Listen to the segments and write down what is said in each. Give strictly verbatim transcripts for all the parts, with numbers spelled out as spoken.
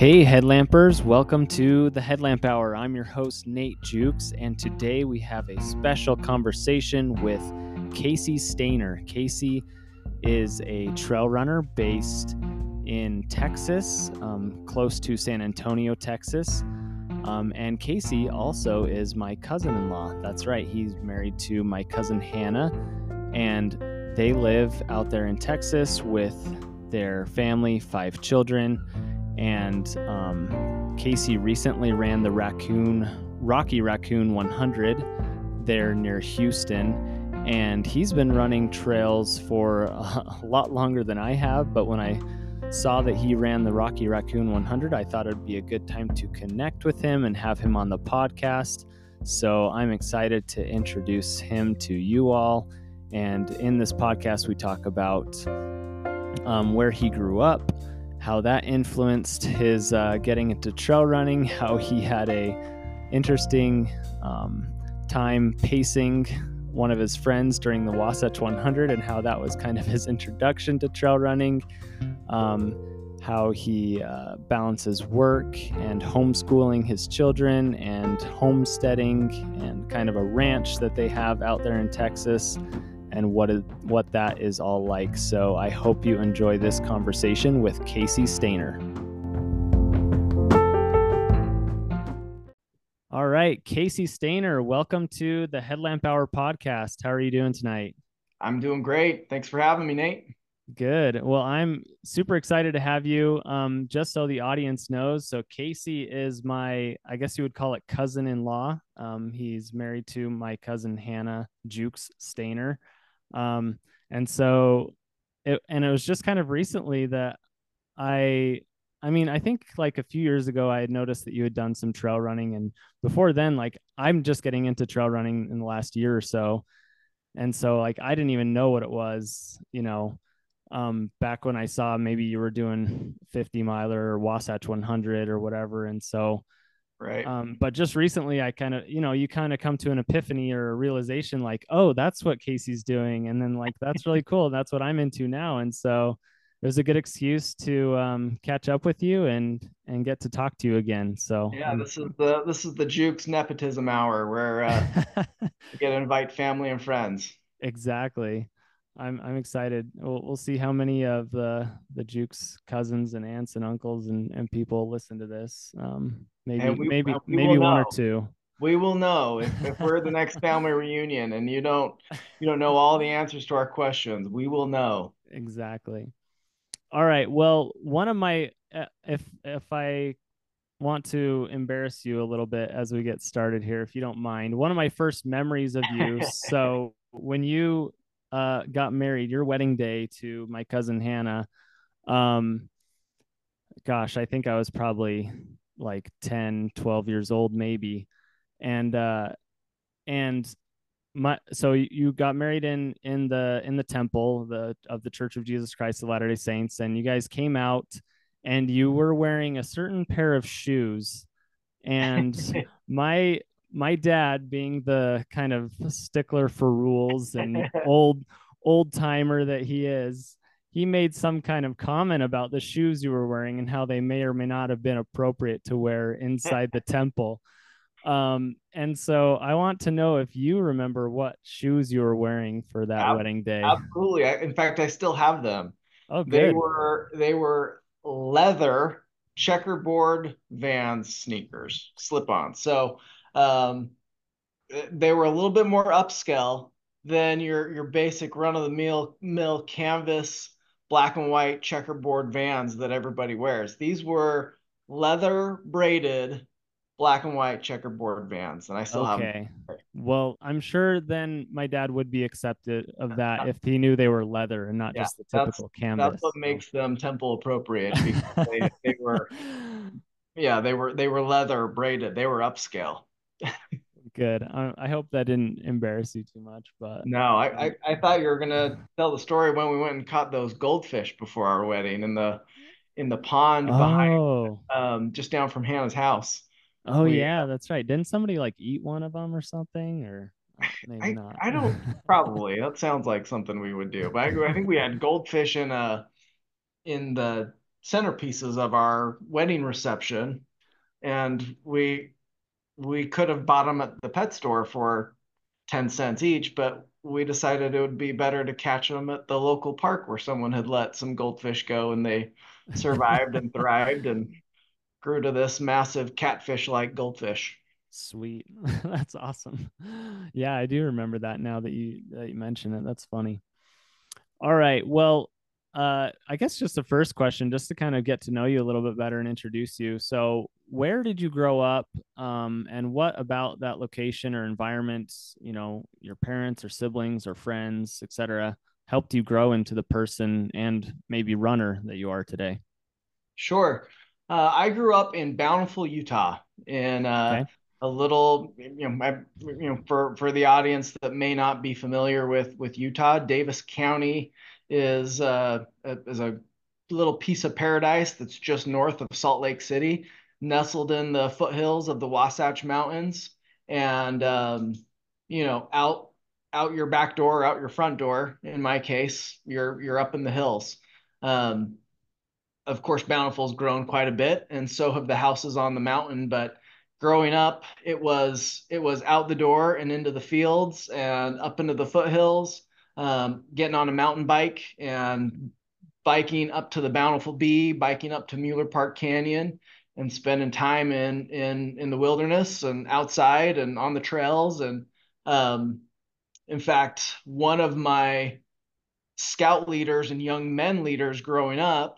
Hey Headlampers, welcome to the Headlamp Hour. I'm your host Nate Jukes, and today we have a special conversation with Casey Stainer. Casey is a trail runner based in Texas, um, close to San Antonio, Texas. Um, and Casey also is my cousin-in-law. That's right, he's married to my cousin Hannah, and they live out there in Texas with their family, five children. And um, Casey recently ran the Raccoon Rocky Raccoon one hundred there near Houston, and he's been running trails for a lot longer than I have. But when I saw that he ran the Rocky Raccoon one hundred, I thought it'd be a good time to connect with him and have him on the podcast. So I'm excited to introduce him to you all. And in this podcast, we talk about um, where he grew up, how that influenced his uh, getting into trail running, how he had a interesting um, time pacing one of his friends during the Wasatch one hundred, and how that was kind of his introduction to trail running, um, how he uh, balances work and homeschooling his children and homesteading and kind of a ranch that they have out there in Texas, and what is, what that is all like. So I hope you enjoy this conversation with Casey Stainer. All right, Casey Stainer, welcome to the Headlamp Hour podcast. How are you doing tonight? I'm doing great. Thanks for having me, Nate. Good. Well, I'm super excited to have you. Um, just so the audience knows, so Casey is my, I guess you would call it cousin-in-law. Um, he's married to my cousin Hannah Jukes Stainer. Um, and so, it, and it was just kind of recently that I, I mean, I think like a few years ago, I had noticed that you had done some trail running. And before then, like I'm just getting into trail running in the last year or so. And so like, I didn't even know what it was, you know, um, back when I saw maybe you were doing fifty miler or Wasatch one hundred or whatever. And so, Right. Um, but just recently, I kind of, you know, you kind of come to an epiphany or a realization like, oh, that's what Casey's doing. And then like, that's really cool. That's what I'm into now. And so it was a good excuse to um, catch up with you and, and get to talk to you again. So Yeah, I'm this is the this is the Jukes nepotism hour where uh, we get to invite family and friends. exactly. I'm, I'm excited. We'll, we'll see how many of the, the Jukes cousins and aunts and uncles and, and people listen to this. Um, maybe, And we maybe, we maybe will one or know. two. We will know if, if we're the next family reunion and you don't you don't know all the answers to our questions. We will know. Exactly. All right. Well, one of my uh, if if I want to embarrass you a little bit as we get started here, if you don't mind, one of my first memories of you. So when you uh, got married, your wedding day to my cousin Hannah, um, gosh, I think I was probably like ten, twelve years old, maybe. And uh, and my so you got married in in the in the temple the of the Church of Jesus Christ of Latter-day Saints, and you guys came out and you were wearing a certain pair of shoes. And my my dad, being the kind of stickler for rules and old old timer that he is, he made some kind of comment about the shoes you were wearing and how they may or may not have been appropriate to wear inside the temple. Um, and so I want to know if you remember what shoes you were wearing for that Ab- wedding day. Absolutely. I, in fact, I still have them. Oh, They good. were they were leather checkerboard Vans sneakers, slip-on. So um, they were a little bit more upscale than your your basic run-of-the-mill mill canvas black and white checkerboard Vans that everybody wears. These were leather braided black and white checkerboard Vans, and I still have them. Okay. Well, I'm sure then my dad would be accepted of that if he knew they were leather and not Yeah, just the that's typical that's what canvas. So. makes them temple appropriate because they they were yeah they were they were leather braided. They were upscale. Good. I, I hope that didn't embarrass you too much, but No, I, I um, I thought you were gonna tell the story when we went and caught those goldfish before our wedding in the in the pond behind oh, um just down from Hannah's house. oh We yeah, that's right. Didn't somebody like eat one of them or something, or uh, maybe I not? I don't probably that sounds like something we would do, but I, I think we had goldfish in a in the centerpieces of our wedding reception, and we we could have bought them at the pet store for ten cents each, but we decided it would be better to catch them at the local park where someone had let some goldfish go and they survived and thrived and grew to this massive catfish-like goldfish. Sweet. That's awesome. Yeah, I do remember that now that you that you mention it. That's funny. All right. Well, uh, I guess just the first question, just to kind of get to know you a little bit better and introduce you. So, where did you grow up? Um, and what about that location or environment, you know, your parents or siblings or friends, et cetera, helped you grow into the person and maybe runner that you are today? Sure. Uh, I grew up in Bountiful, Utah, in uh, Okay. a little, you know, my, you know, for for the audience that may not be familiar with with Utah, Davis County is uh, a, is a little piece of paradise that's just north of Salt Lake City, nestled in the foothills of the Wasatch Mountains, and um, you know, out out your back door, out your front door. In my case, you're you're up in the hills. Um, of course, Bountiful's grown quite a bit, and so have the houses on the mountain. But growing up, it was it was out the door and into the fields and up into the foothills, um, getting on a mountain bike and biking up to the Bountiful Bee, biking up to Mueller Park Canyon, and spending time in in in the wilderness and outside and on the trails. And um, in fact, one of my scout leaders and young men leaders growing up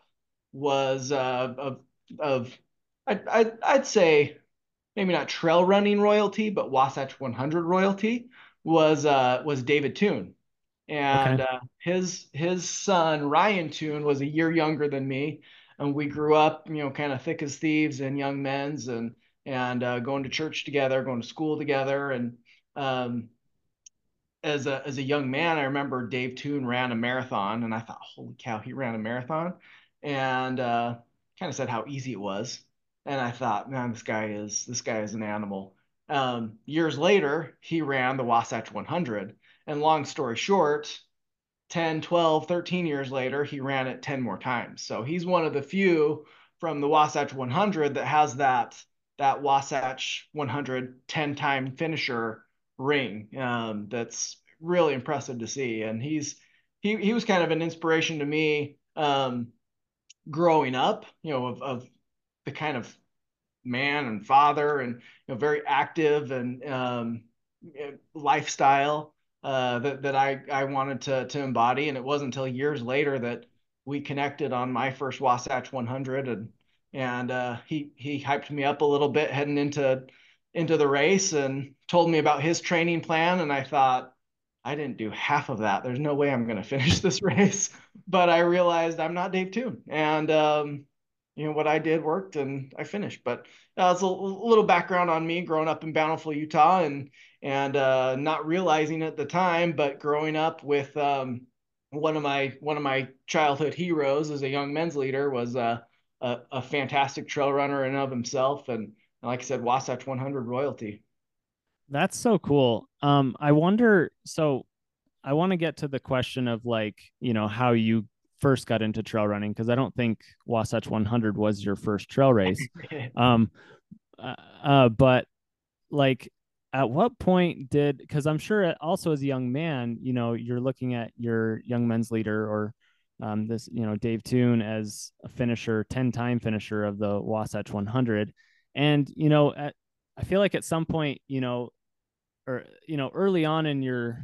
was uh, of of I'd, I'd I'd say maybe not trail running royalty, but Wasatch one hundred royalty was uh, was David Toon, Okay. and uh, his his son Ryan Toon was a year younger than me, and we grew up, you know, kind of thick as thieves and young men's and and uh, going to church together, going to school together, and um, as a as a young man, I remember Dave Toon ran a marathon, and I thought, holy cow, he ran a marathon, and uh, kind of said how easy it was, and I thought, man, this guy is this guy is an animal. Um, years later, he ran the Wasatch one hundred, and long story short, ten, twelve, thirteen years later, he ran it ten more times. So he's one of the few from the Wasatch one hundred that has that that Wasatch one hundred ten-time finisher ring. Um, that's really impressive to see. And he's he he was kind of an inspiration to me um, growing up, you know, of, of the kind of man and father and, you know, very active and um, lifestyle uh, that that I I wanted to to embody. And it wasn't until years later that we connected on my first Wasatch one hundred, and and uh, he he hyped me up a little bit heading into into the race and told me about his training plan. And I thought, I didn't do half of that. There's no way I'm going to finish this race. But I realized I'm not Dave Toon, and um, you know what I did worked, and I finished. But uh, it's a little background on me growing up in Bountiful, Utah, and and uh, not realizing at the time, but growing up with um, one of my one of my childhood heroes as a young men's leader was uh, a, a fantastic trail runner in and of himself, and, and like I said, Wasatch one hundred royalty. That's so cool. Um, I wonder, so I want to get to the question of like, you know, how you first got into trail running, because I don't think Wasatch one hundred was your first trail race. Um, uh, uh, but like, at what point did, because I'm sure also as a young man, you know, you're looking at your young men's leader or um, this, you know, Dave Toon as a finisher, ten time finisher of the Wasatch one hundred. And, you know, at, I feel like at some point, you know, or, you know, early on in your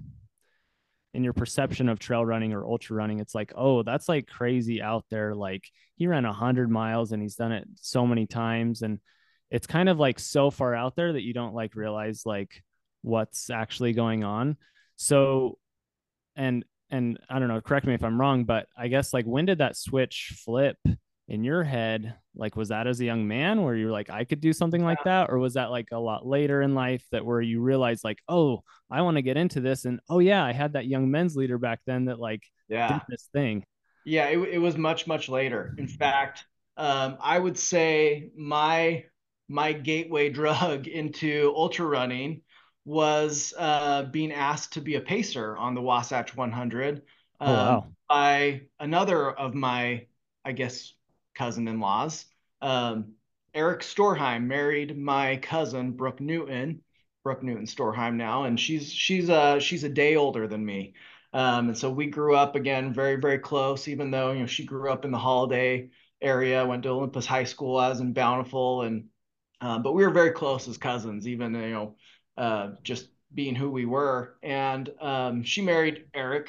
in your perception of trail running or ultra running, it's like, oh, that's like crazy out there. Like he ran a hundred miles and he's done it so many times. And it's kind of like so far out there that you don't like realize like what's actually going on. So, and, and I don't know, correct me if I'm wrong, but I guess like when did that switch flip in your head? Like, was that as a young man where you're like, I could do something like that? Or was that like a lot later in life that where you realize like, oh, I want to get into this. And oh yeah, I had that young men's leader back then that like did Yeah. this thing. Yeah, it, it was much, much later. In fact, um, I would say my my gateway drug into ultra running was uh, being asked to be a pacer on the Wasatch one hundred Oh um, wow. by another of my, I guess, cousin-in-laws. Um, Eric Storheim married my cousin Brooke Newton, Brooke Newton Storheim now, and she's she's a she's a day older than me. Um, and so we grew up again very, very close, even though, you know, she grew up in the Holiday area, went to Olympus High School. I was in Bountiful, and uh, but we were very close as cousins, even, you know, uh, just being who we were. And um, she married Eric,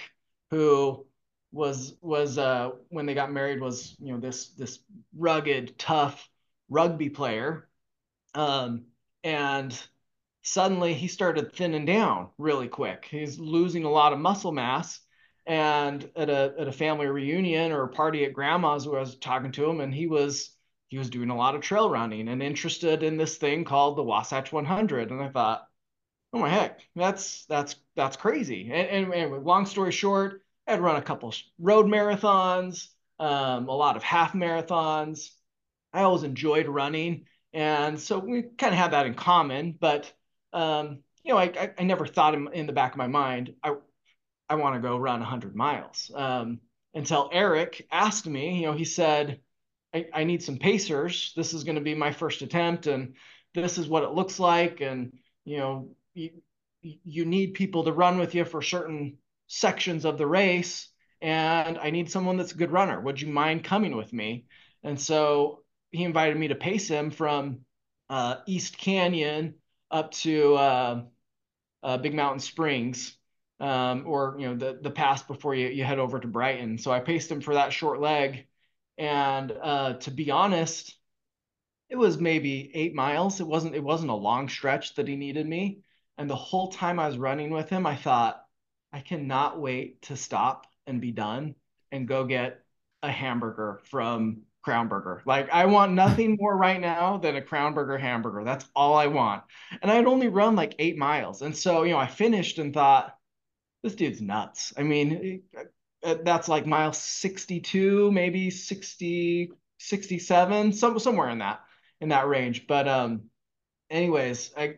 who was was uh, when they got married was, you know, this this rugged, tough rugby player. Um, and suddenly he started thinning down really quick. He's losing a lot of muscle mass. And at a at a family reunion or a party at grandma's, where I was talking to him, and he was he was doing a lot of trail running and interested in this thing called the Wasatch one hundred. And I thought, oh my heck, that's that's that's crazy. And, and, and long story short, I'd run a couple road marathons, um, a lot of half marathons. I always enjoyed running, and so we kind of had that in common. But um, you know, I, I, I never thought in, in the back of my mind, I I want to go run one hundred miles. Um, until Eric asked me, you know, he said, I, I need some pacers. This is going to be my first attempt, and this is what it looks like. And, you know, you, you need people to run with you for certain sections of the race. And I need someone that's a good runner. Would you mind coming with me? And so he invited me to pace him from uh, East Canyon up to uh, uh, Big Mountain Springs, um, or, you know, the the pass before you, you head over to Brighton. So I paced him for that short leg, and uh, to be honest, it was maybe eight miles. It wasn't it wasn't a long stretch that he needed me. And the whole time I was running with him, I thought, I cannot wait to stop and be done and go get a hamburger from Crown Burger. Like, I want nothing more right now than a Crown Burger hamburger. That's all I want. And I'd only run like eight miles. And so, you know, I finished and thought, this dude's nuts. I mean, that's like mile sixty-two, maybe sixty, sixty-seven, some, somewhere in that in that range. But um, anyways, I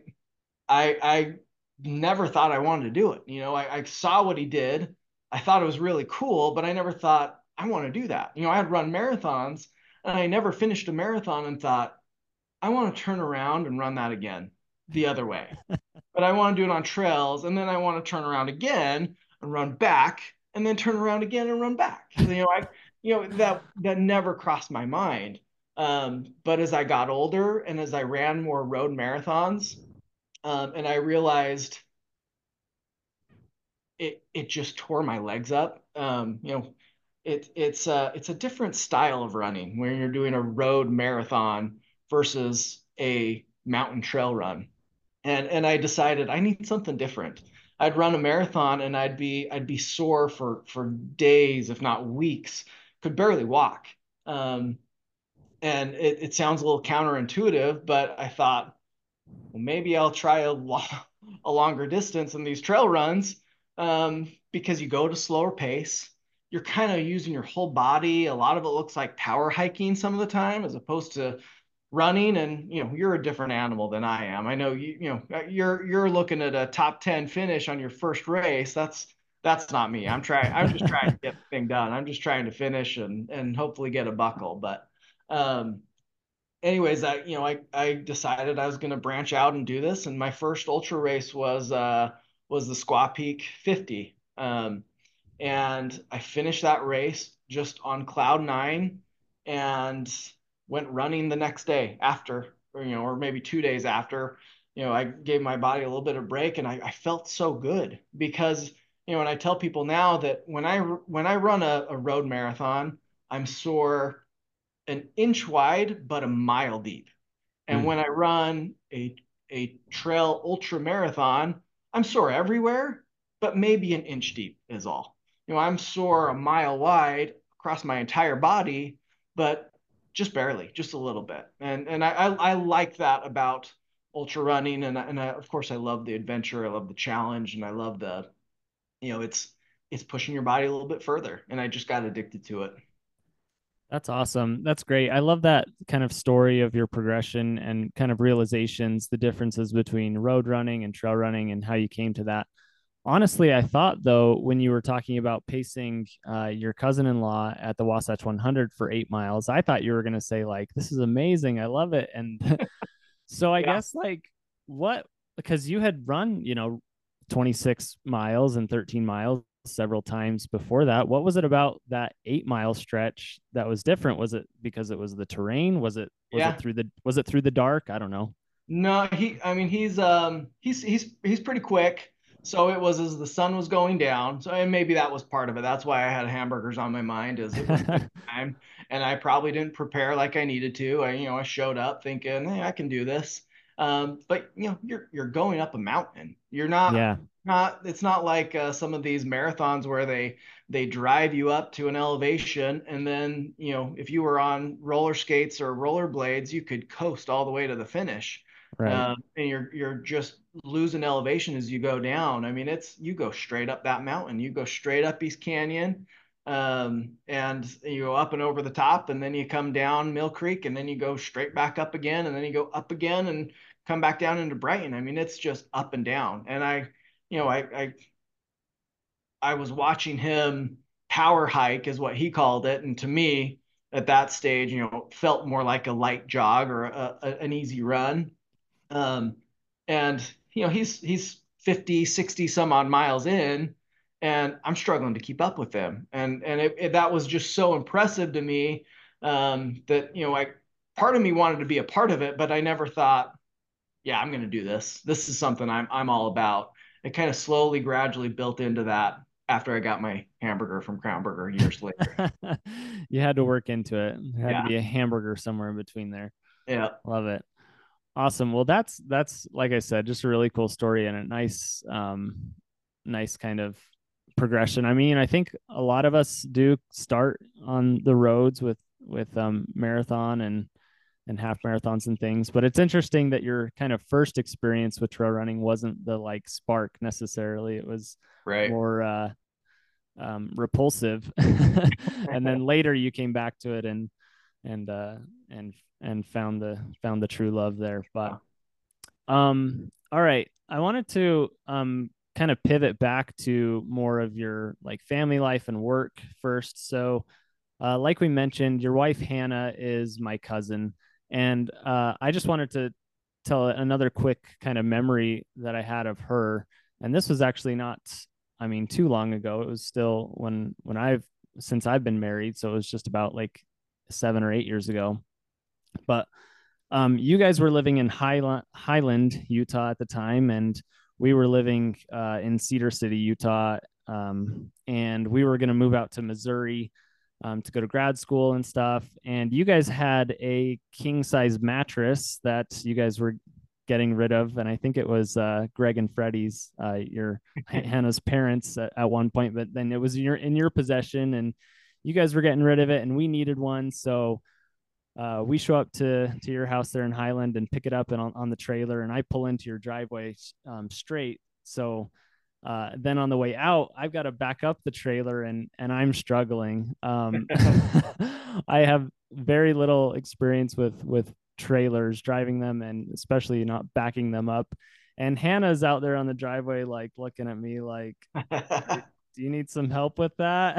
I I never thought I wanted to do it. You know, I, I saw what he did. I thought it was really cool, but I never thought I want to do that. You know, I had run marathons, and I never finished a marathon and thought I want to turn around and run that again the other way. But I want to do it on trails, and then I want to turn around again and run back, and then turn around again and run back. You know, I, you know, that that never crossed my mind. Um, but as I got older and as I ran more road marathons, um, and I realized it it just tore my legs up. Um, you know, it it's uh it's a different style of running when you're doing a road marathon versus a mountain trail run. And and I decided I need something different. I'd run a marathon and I'd be I'd be sore for for days, if not weeks, could barely walk. Um, and it, it sounds a little counterintuitive, but I thought, well, maybe I'll try a, lo- a longer distance in these trail runs, um, because you go at a slower pace. You're kind of using your whole body. A lot of it looks like power hiking some of the time, as opposed to running. And, you know, you're a different animal than I am. I know you, you know, you're you're looking at a top ten finish on your first race. That's that's not me. I'm trying, I'm just trying to get the thing done. I'm just trying to finish and and hopefully get a buckle. But um anyways, I, you know, I I decided I was going to branch out and do this, and my first ultra race was uh was the Squaw Peak fifty. Um, and I finished that race just on cloud nine, and went running the next day after, or, you know, or maybe two days after. You know, I gave my body a little bit of break, and I, I felt so good because, you know, and I tell people now that when I when I run a, a road marathon, I'm sore an inch wide, but a mile deep. And Mm. when I run a a trail ultra marathon, I'm sore everywhere, but maybe an inch deep is all. You know, I'm sore a mile wide across my entire body, but just barely, just a little bit. And and I I, I like that about ultra running, and and I, of course I love the adventure, I love the challenge, and I love the, you know, it's it's pushing your body a little bit further. And I just got addicted to it. That's awesome. That's great. I love that kind of story of your progression and kind of realizations, the differences between road running and trail running and how you came to that. Honestly, I thought though, when you were talking about pacing uh, your cousin-in-law at the Wasatch one hundred for eight miles, I thought you were going to say like, "This is amazing, I love it." And so I Yeah. guess like what, because you had run, you know, twenty-six miles and thirteen miles several times before that. What was it about that eight mile stretch that was different? Was it because it was the terrain? Was it was it Yeah. through the was it through the dark? I don't know. No, he, I mean, he's, um, he's, he's, he's pretty quick. So it was as the sun was going down. So, and maybe that was part of it. That's why I had hamburgers on my mind, as it was time. And I probably didn't prepare like I needed to. I, you know, I showed up thinking, hey, I can do this. Um, but you know, you're, you're going up a mountain. You're not, Yeah, not, it's not like uh, some of these marathons where they, they drive you up to an elevation. And then, you know, if you were on roller skates or rollerblades, you could coast all the way to the finish, right. um, and you're you're just losing elevation as you go down. I mean, it's you go straight up that mountain, you go straight up East Canyon, um, and you go up and over the top, and then you come down Mill Creek, and then you go straight back up again, and then you go up again and come back down into Brighton. I mean, it's just up and down. And I, you know, I I I was watching him power hike, is what he called it, and to me, at that stage, you know, felt more like a light jog or a, a, an easy run. Um, and you know, he's he's fifty, sixty some odd miles in, and I'm struggling to keep up with him. And and it, it, that was just so impressive to me, um, that, you know, I part of me wanted to be a part of it, but I never thought, yeah, I'm going to do this. This is something I'm I'm all about. It kind of slowly, gradually built into that after I got my hamburger from Crown Burger years later. You had to work into it. There had to Yeah, be a hamburger somewhere in between there. yeah, Love it. Awesome. Well, that's that's like I said, just a really cool story and a nice um nice kind of progression. I mean, I think a lot of us do start on the roads with with um marathon and and half marathons and things, but it's interesting that your kind of first experience with trail running wasn't the like spark necessarily. It was right. more uh um repulsive. And then later you came back to it and and uh and and found the found the true love there. But um, all right. I wanted to um kind of pivot back to more of your like family life and work first. So, uh, like we mentioned, your wife Hannah is my cousin, and uh, I just wanted to tell another quick kind of memory that I had of her. And this was actually not, I mean, too long ago. It was still when when I've since I've been married, so it was just about like seven or eight years ago. But um, you guys were living in Highland, Highland, Utah at the time, and we were living uh, in Cedar City, Utah. Um, and we were going to move out to Missouri um, to go to grad school and stuff. And you guys had a king size mattress that you guys were getting rid of. And I think it was uh, Greg and Freddie's, uh, your Hannah's parents at, at one point, but then it was in your, in your possession and you guys were getting rid of it and we needed one. So uh, we show up to to your house there in Highland and pick it up and on, on the trailer, and I pull into your driveway um, straight. So uh, then on the way out, I've got to back up the trailer, and and I'm struggling. Um, I have very little experience with with trailers driving them, and especially not backing them up. And Hannah's out there on the driveway, like looking at me, like, do you need some help with that?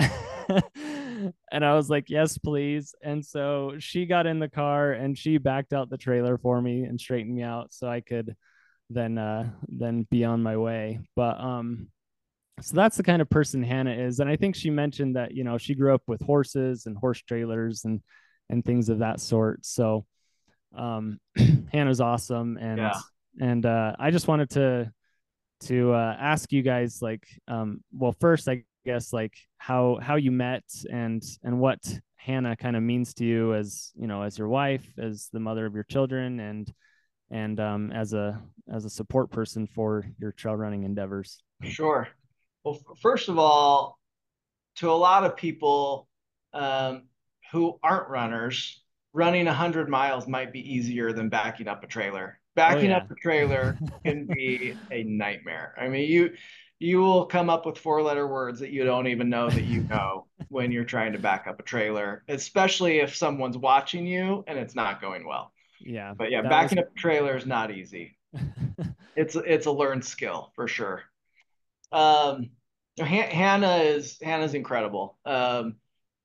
And I was like, yes, please. And so she got in the car and she backed out the trailer for me and straightened me out so I could then uh then be on my way. But um so that's the kind of person Hannah is. And I think she mentioned that, you know, she grew up with horses and horse trailers and and things of that sort. So um Hannah's awesome. And Yeah. and uh I just wanted to to uh, ask you guys like um well first I guess like how how you met and and what Hannah kind of means to you as you know as your wife, as the mother of your children, and and um as a as a support person for your trail running endeavors. Sure. Well, f- first of all, to a lot of people, um, who aren't runners, running one hundred miles might be easier than backing up a trailer. Oh Backing up yeah. a trailer can be a nightmare. I mean, you you will come up with four-letter words that you don't even know that you know when you're trying to back up a trailer, especially if someone's watching you and it's not going well. Yeah, But yeah, that was backing up a trailer is not easy. It's it's a learned skill for sure. Um, Han- Hannah is Hannah's incredible. Um,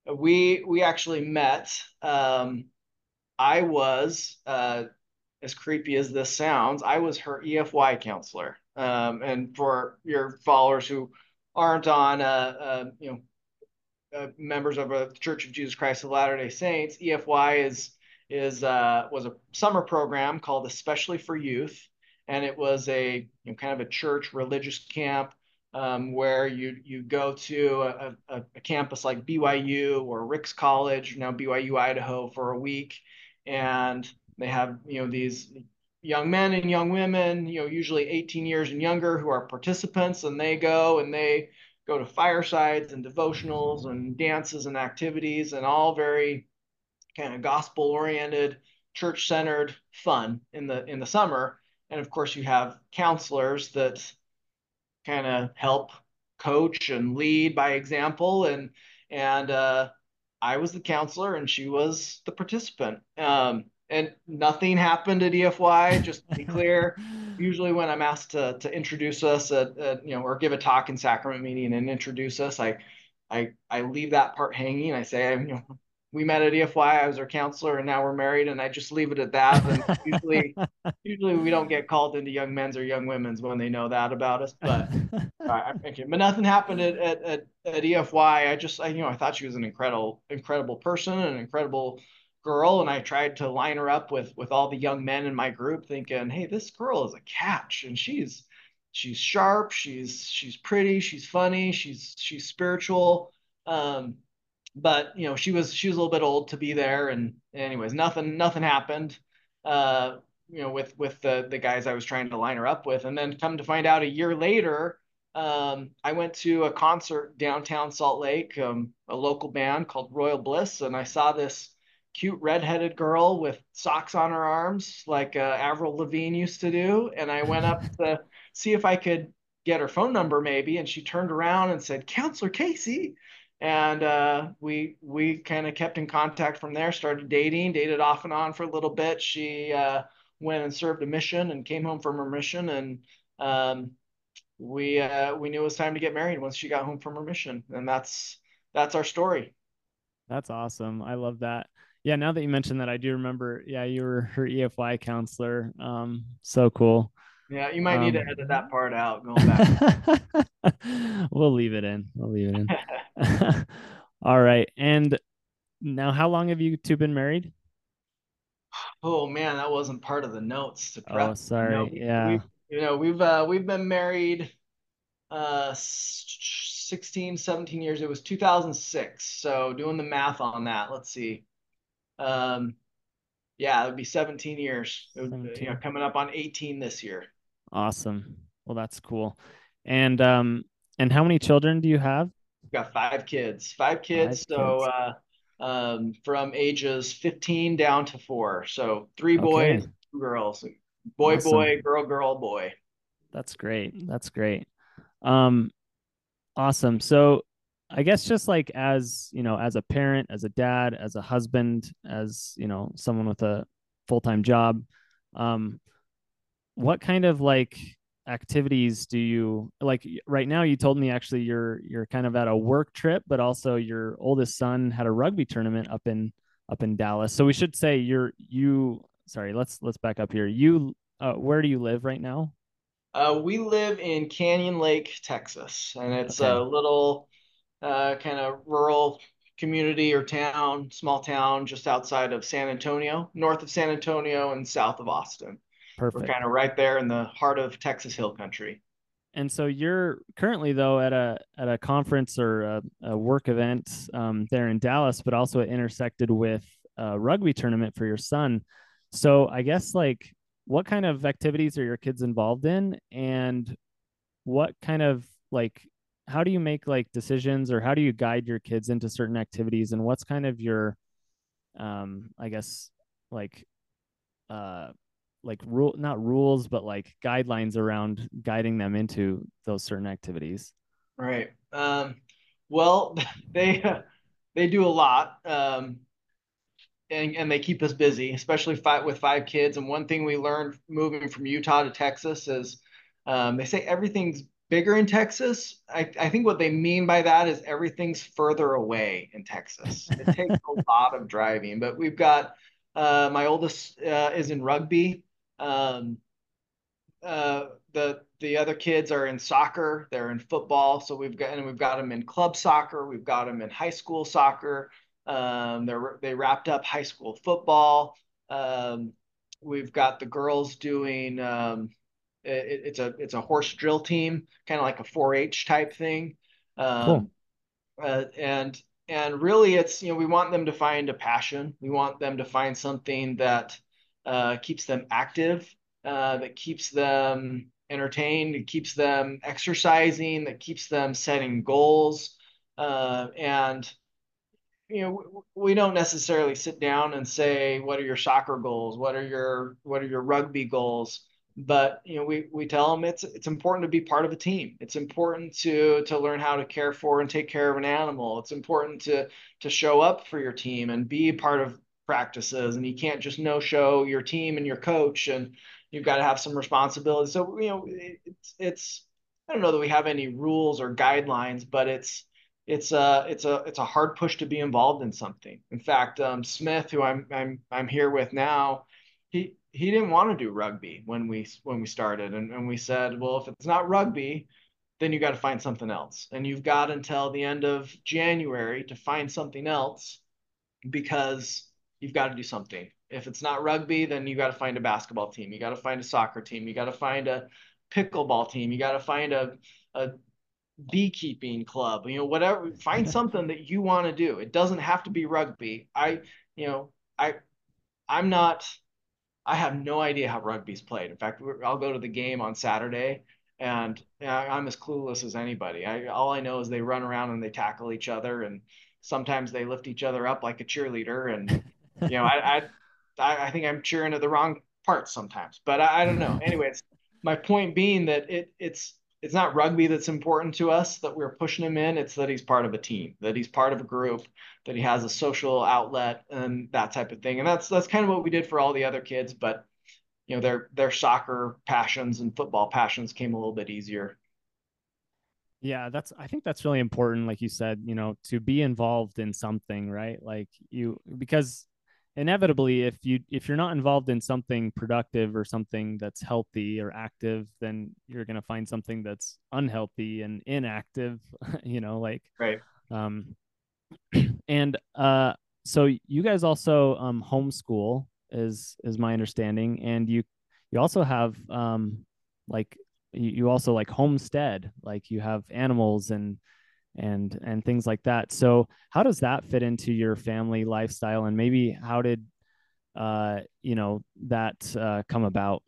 we we actually met. Um, I was uh, as creepy as this sounds, I was her E F Y counselor. Um, and for your followers who aren't on, uh, uh, you know, uh, members of the Church of Jesus Christ of Latter-day Saints, E F Y is is uh, was a summer program called Especially for Youth, and it was a you know, kind of a church religious camp um, where you you go to a, a, a campus like B Y U or Ricks College, now B Y U Idaho, for a week, and they have you know these young men and young women, you know, usually eighteen years and younger, who are participants, and they go and they go to firesides and devotionals and dances and activities, and all very kind of gospel oriented, church centered fun in the in the summer. And of course you have counselors that kind of help coach and lead by example, and and uh, I was the counselor and she was the participant. Um, and nothing happened at E F Y, just to be clear. Usually when I'm asked to, to introduce us at, at, you know, or give a talk in sacrament meeting and introduce us, I, I, I leave that part hanging. I say, you know, we met at E F Y, I was her counselor, and now we're married, and I just leave it at that. And usually, usually we don't get called into young men's or young women's when they know that about us, but I thank you. But nothing happened at, at, at, at E F Y. I just, I, you know, I thought she was an incredible, incredible person, an incredible girl. And I tried to line her up with, with all the young men in my group, thinking, hey, this girl is a catch. And she's, she's sharp. She's, she's pretty. She's funny. She's, she's spiritual. Um, but you know, she was, she was a little bit old to be there. And anyways, nothing, nothing happened. Uh, you know, with, with the, the guys I was trying to line her up with. And then come to find out a year later, um, I went to a concert downtown Salt Lake, um, a local band called Royal Bliss, and I saw this cute redheaded girl with socks on her arms, like uh, Avril Lavigne used to do. And I went up to see if I could get her phone number, maybe. And she turned around and said, "Counselor Casey." And uh, we we kind of kept in contact from there. Started dating, dated off and on for a little bit. She uh, went and served a mission and came home from her mission, and um, we uh, we knew it was time to get married once she got home from her mission, and that's that's our story. That's awesome. I love that. Yeah, now that you mentioned that, I do remember. Yeah, you were her E F Y counselor. Um, so cool. Yeah, you might need to edit Um, that part out. Going back. we'll leave it in. We'll leave it in. All right. And now, how long have you two been married? Oh man, that wasn't part of the notes to Oh, prep. You know, sorry. we, Yeah. we you know we've uh, we've been married uh sixteen, seventeen years. It was two thousand six. So doing the math on that, let's see. Um, yeah, it would be seventeen years. It would, you know, seventeen. coming up on eighteen this year. Awesome. Well, that's cool. And um, and how many children do you have? Got five kids, five kids. Five So kids. uh, um, from ages fifteen down to four. So three Okay. boys, two girls, boy, boy, Awesome. girl, girl, boy. That's great. That's great. Um, awesome. So I guess just like as, you know, as a parent, as a dad, as a husband, as, you know, someone with a full-time job, um, what kind of like activities do you like right now? You told me actually you're you're kind of at a work trip, but also your oldest son had a rugby tournament up in up in Dallas. So we should say you're you sorry, let's let's back up here. You uh, where do you live right now? Uh, we live in Canyon Lake, Texas, and it's a Okay, little uh, kind of rural community or town, small town just outside of San Antonio, north of San Antonio and south of Austin. We're kind perfect. of right there in the heart of Texas Hill Country. And so you're currently though at a at a conference or a, a work event um, there in Dallas, but also it intersected with a rugby tournament for your son. So I guess like what kind of activities are your kids involved in, and what kind of like how do you make like decisions or how do you guide your kids into certain activities, and what's kind of your um I guess like uh like rule not rules but like guidelines around guiding them into those certain activities. Right. Um, well, they they do a lot, um, and and they keep us busy, especially five, with five kids. And one thing we learned moving from Utah to Texas is um, they say everything's bigger in Texas. I, I think what they mean by that is everything's further away in Texas. It takes a lot of driving, but we've got uh, my oldest uh, is in rugby. Um, uh, the the other kids are in soccer, they're in football. So we've got and we've got them in club soccer, we've got them in high school soccer. Um, they're they wrapped up high school football. Um, we've got the girls doing um, it, it's a it's a horse drill team, kind of like a four H type thing. Cool. Um, uh, and and really it's, you know, we want them to find a passion. We want them to find something that uh, keeps them active, uh, that keeps them entertained, that keeps them exercising, that keeps them setting goals. Uh, and you know, we don't necessarily sit down and say, what are your soccer goals? What are your what are your rugby goals? But you know, we we tell them it's it's important to be part of a team. It's important to to learn how to care for and take care of an animal. It's important to to show up for your team and be part of practices. And you can't just no show your team and your coach, and you've got to have some responsibility. So you know, it's it's I don't know that we have any rules or guidelines, but it's it's a it's a it's a hard push to be involved in something. In fact, um, Smith, who I'm I'm I'm here with now, he he didn't want to do rugby when we when we started, and, and we said, well, if it's not rugby, then you got to find something else, and you've got until the end of January to find something else because you've got to do something. If it's not rugby, then you got to find a basketball team, you got to find a soccer team, you got to find a pickleball team, you got to find a a beekeeping club, you know, whatever, find something that you want to do. It doesn't have to be rugby. I, you know, I, I'm not, I have no idea how rugby's played. In fact, I'll go to the game on Saturday and I'm as clueless as anybody. I, all I know is they run around and they tackle each other and sometimes they lift each other up like a cheerleader. And, you know, I, I, I think I'm cheering at the wrong parts sometimes, but I, I don't know. Anyways, my point being that it, it's, it's not rugby that's important to us that we're pushing him in. It's that he's part of a team, that he's part of a group, that he has a social outlet and that type of thing. And that's that's kind of what we did for all the other kids. But you know, their their soccer passions and football passions came a little bit easier. Yeah, that's I think that's really important, like you said, you know, to be involved in something, right? Like you because inevitably if you if you're not involved in something productive or something that's healthy or active, then you're going to find something that's unhealthy and inactive, you know, like Right. um and uh so you guys also um homeschool is is my understanding, and you you also have um like you, you also like homestead, like you have animals and and and things like that. So how does that fit into your family lifestyle, and maybe how did uh you know that uh come about?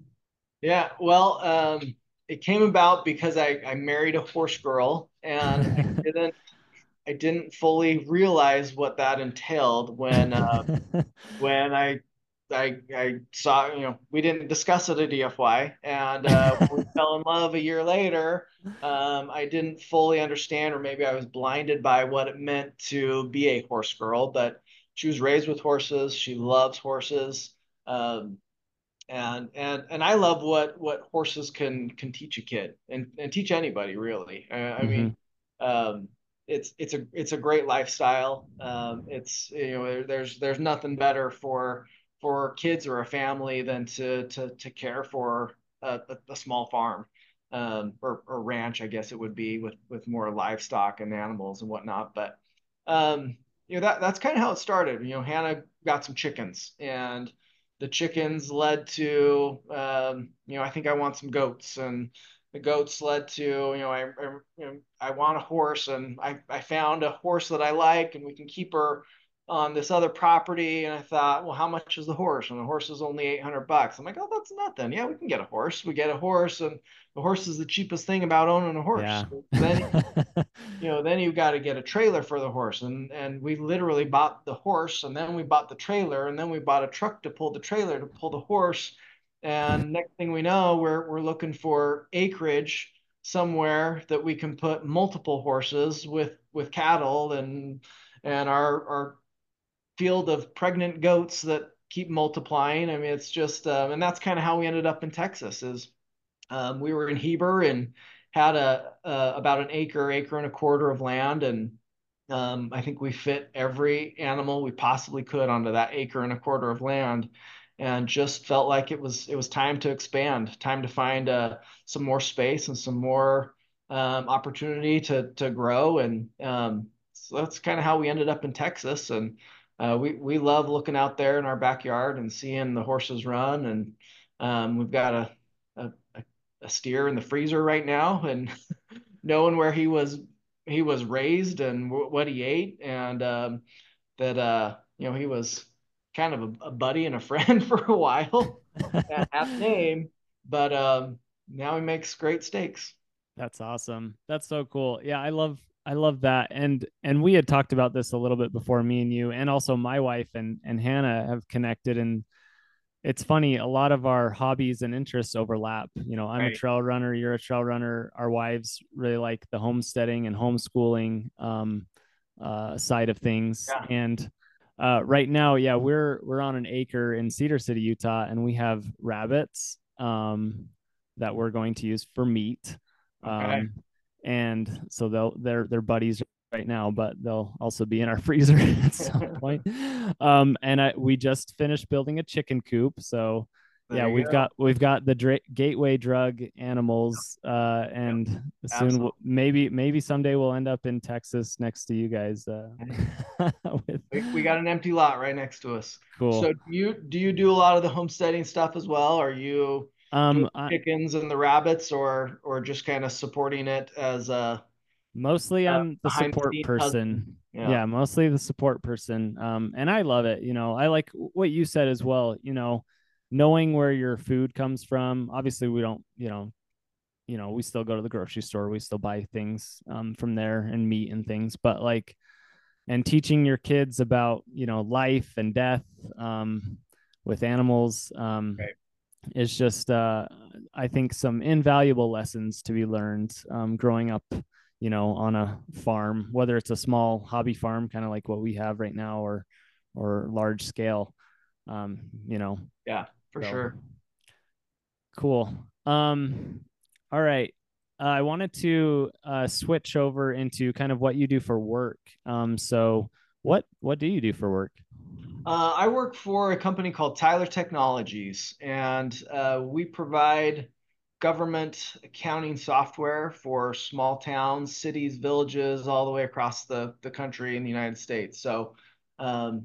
Yeah. Well, um, it came about because I, I married a horse girl and I didn't I didn't fully realize what that entailed when uh, when I I I saw, you know, we didn't discuss it at D F Y, and uh, when we fell in love a year later. Um, I didn't fully understand, or maybe I was blinded by what it meant to be a horse girl. But she was raised with horses. She loves horses, um, and and and I love what what horses can can teach a kid and and teach anybody really. I, I Hmm. mean, um, it's it's a it's a great lifestyle. Um, it's, you know, there's there's nothing better for for kids or a family than to to to care for a, a, a small farm, um, or or ranch, I guess it would be, with with more livestock and animals and whatnot. But um, you know, that that's kind of how it started. You know, Hannah got some chickens, and the chickens led to, um, you know, I think I want some goats, and the goats led to, you know, I, I, you know, I want a horse, and I, I found a horse that I like, and we can keep her on this other property. And I thought, well, how much is the horse? And the horse is only eight hundred bucks. I'm like, oh, that's nothing. Yeah, we can get a horse. We get a horse, and the horse is the cheapest thing about owning a horse. Yeah. Then you know, then you got to get a trailer for the horse. And and we literally bought the horse, and then we bought the trailer, and then we bought a truck to pull the trailer to pull the horse. And next thing we know, we're we're looking for acreage somewhere that we can put multiple horses with with cattle, and and our our field of pregnant goats that keep multiplying. I mean, it's just um, and that's kind of how we ended up in Texas. Is um, we were in Heber, and had a, a about an acre, acre and a quarter of land, and um, I think we fit every animal we possibly could onto that acre and a quarter of land, and just felt like it was it was time to expand, time to find uh, some more space and some more um, opportunity to to grow, and um, so that's kind of how we ended up in Texas, and uh, we we love looking out there in our backyard and seeing the horses run, and um, we've got a, a a steer in the freezer right now, and knowing where he was he was raised and w- what he ate, and um, that uh, you know he was kind of a, a buddy and a friend for a while at, at name, but um, now he makes great steaks. That's awesome. That's so cool. Yeah, I love I love that. And and we had talked about this a little bit before, me and you, and also my wife and and Hannah have connected. And it's funny, a lot of our hobbies and interests overlap. You know, I'm a Right. trail runner, you're a trail runner. Our wives really like the homesteading and homeschooling um, uh, side of things. Yeah. And uh, right now, yeah, we're we're on an acre in Cedar City, Utah, and we have rabbits um, that we're going to use for meat. Okay. Um, and so they'll they're they're buddies right now, but they'll also be in our freezer at some point. Um, and I we just finished building a chicken coop, so yeah, There you we've go. got we've got the dra- gateway drug animals, uh, Yep. and soon Absolutely. we'll, maybe maybe someday we'll end up in Texas next to you guys. Uh, with We, we got an empty lot right next to us. cool. So do you do you do a lot of the homesteading stuff as well? Are you doing Um, I, chickens and the rabbits, or or just kind of supporting it as a, mostly a I'm the behind the support scenes husband? person. Yeah. Yeah, mostly the support person. Um, and I love it. You know, I like what you said as well. You know, knowing where your food comes from. Obviously, we don't. You know, you know, we still go to the grocery store. We still buy things um, from there and meat and things. But like, and teaching your kids about you know life and death um, with animals um, Right. is just uh, I think some invaluable lessons to be learned um, growing up, you know, on a farm, whether it's a small hobby farm, kind of like what we have right now, or or large scale. Um, you know, Yeah, for so sure. cool. Um, all right. Uh, I wanted to uh, switch over into kind of what you do for work. Um, so what what do you do for work? Uh, I work for a company called Tyler Technologies, and uh, we provide government accounting software for small towns, cities, villages, all the way across the, the country in the United States. So, um,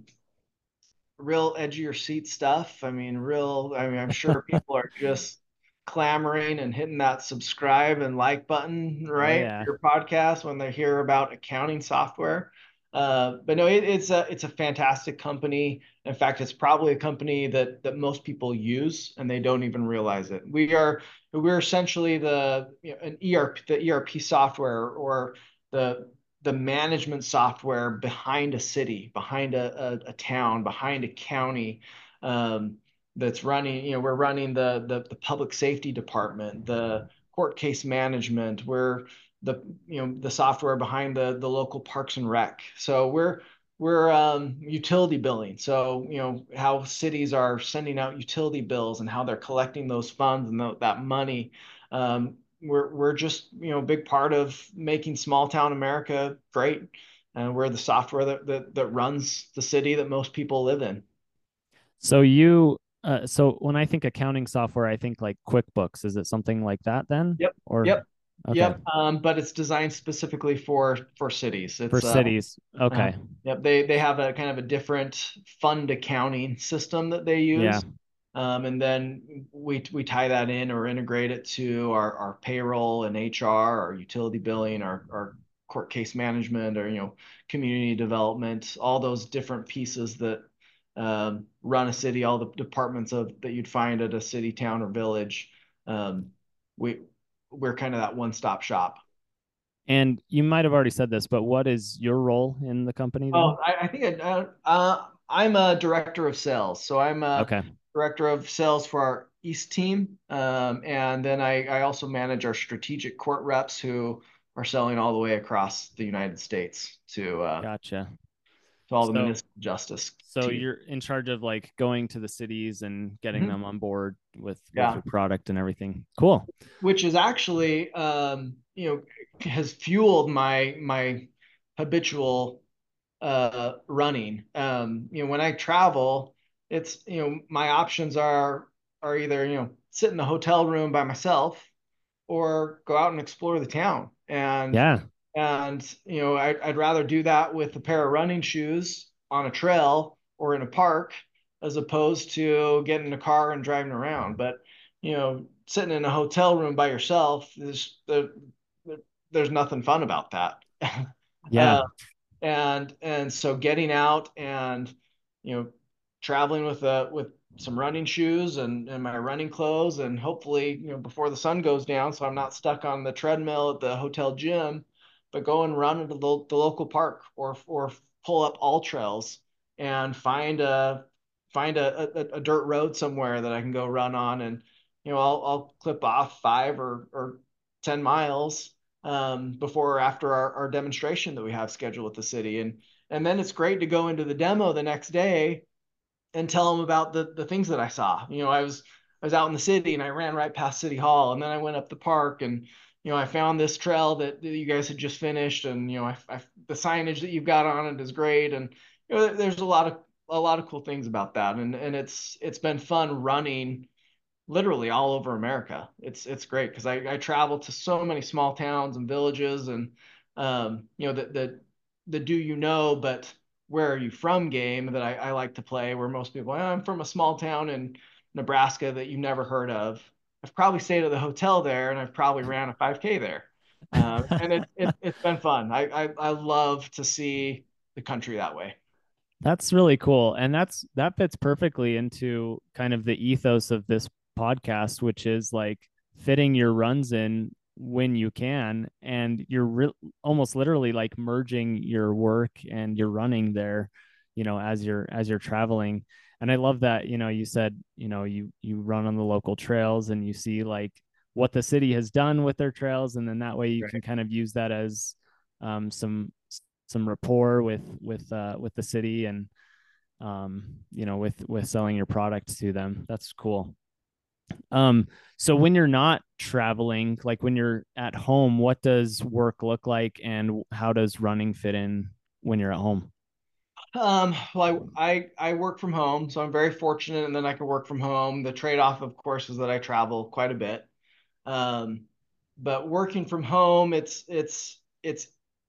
real edge of your seat stuff. I mean, real, I mean, I'm sure people are just clamoring and hitting that subscribe and like button, Oh right, for yeah. your podcast when they hear about accounting software. Uh, but no, it, it's a it's a fantastic company. In fact, it's probably a company that that most people use and they don't even realize it. We are we're essentially the you know, an E R P the E R P software, or the the management software behind a city, behind a, a, a town, behind a county, um, that's running, you know, we're running the, the, the public safety department, the court case management, we're the, you know, the software behind the, the local parks and rec. So we're, we're um, utility billing. So, you know, how cities are sending out utility bills and how they're collecting those funds and the, that money. Um, we're we're just you know a big part of making small town America great, and we're the software that that, that runs the city that most people live in. So you uh, so when I think accounting software, I think like QuickBooks. Is it something like that then? Yep, Or yep, okay, yep. Um, but it's designed specifically for for cities. for It's uh, cities. uh Okay. yep. They they have a kind of a different fund accounting system that they Yeah. use. Um, and then we we tie that in or integrate it to our, our payroll and H R, our utility billing, our, our court case management, or you know community development, all those different pieces that um, run a city, all the departments of that you'd find at a city, town, or village. Um, we we're kind of that one stop shop. And you might have already said this, but what is your role in the company Oh, then? I, I think I, uh, uh, I'm a director of sales. So I'm a Okay. director of sales for our East team. Um, and then I, I also manage our strategic court reps who are selling all the way across the United States to uh, Gotcha. to all the So municipal justice so team. you're in charge of like going to the cities and getting Mhm. them on board with with Yeah, your product and everything. Cool. which is actually um, you know has fueled my my habitual uh, running. Um, you know, when I travel, it's you know my options are are either you know sit in a hotel room by myself or go out and explore the town. And Yeah. and you know I, I'd rather do that with a pair of running shoes on a trail or in a park as opposed to getting in a car and driving around. But you know, sitting in a hotel room by yourself, there's there, there's nothing fun about that. Yeah. uh, and and so getting out and you know traveling with a with some running shoes and, and my running clothes and hopefully you know before the sun goes down so I'm not stuck on the treadmill at the hotel gym, but go and run into the, the local park or or pull up all trails and find a find a, a, a dirt road somewhere that I can go run on. And you know I'll I'll clip off five or or ten miles um, before or after our, our demonstration that we have scheduled with the city. And and then it's great to go into the demo the next day and tell them about the the things that I saw. You know, I was I was out in the city and I ran right past City Hall, and then I went up the park and you know I found this trail that, that you guys had just finished, and you know I, I the signage that you've got on it is great, and you know there's a lot of a lot of cool things about that, and and it's it's been fun running literally all over America. It's it's great because I, I travel to so many small towns and villages and um, you know the the the do you know but where are you from game that I, I like to play where most people, "Oh, I'm from a small town in Nebraska that you've never heard of. I've probably stayed at the hotel there and I've probably ran a five K there." Uh, and it, it it's been fun. I, I I love to see the country that way. That's really cool. And that's that fits perfectly into kind of the ethos of this podcast, which is like fitting your runs in when you can. And you're re- almost literally like merging your work and your running there, you know, as you're as you're traveling. And I love that, you know, you said, you know, you you run on the local trails and you see like what the city has done with their trails, and then that way you can Right. kind of use that as um, some some rapport with with uh, with the city, and um, you know with with selling your products to them. That's cool. Um, so when you're not traveling, like when you're at home, what does work look like, and how does running fit in when you're at home? Um, well, I, I I work from home, so I'm very fortunate, and then I can work from home. The trade-off, of course, is that I travel quite a bit. Um, but working from home, it's it's it's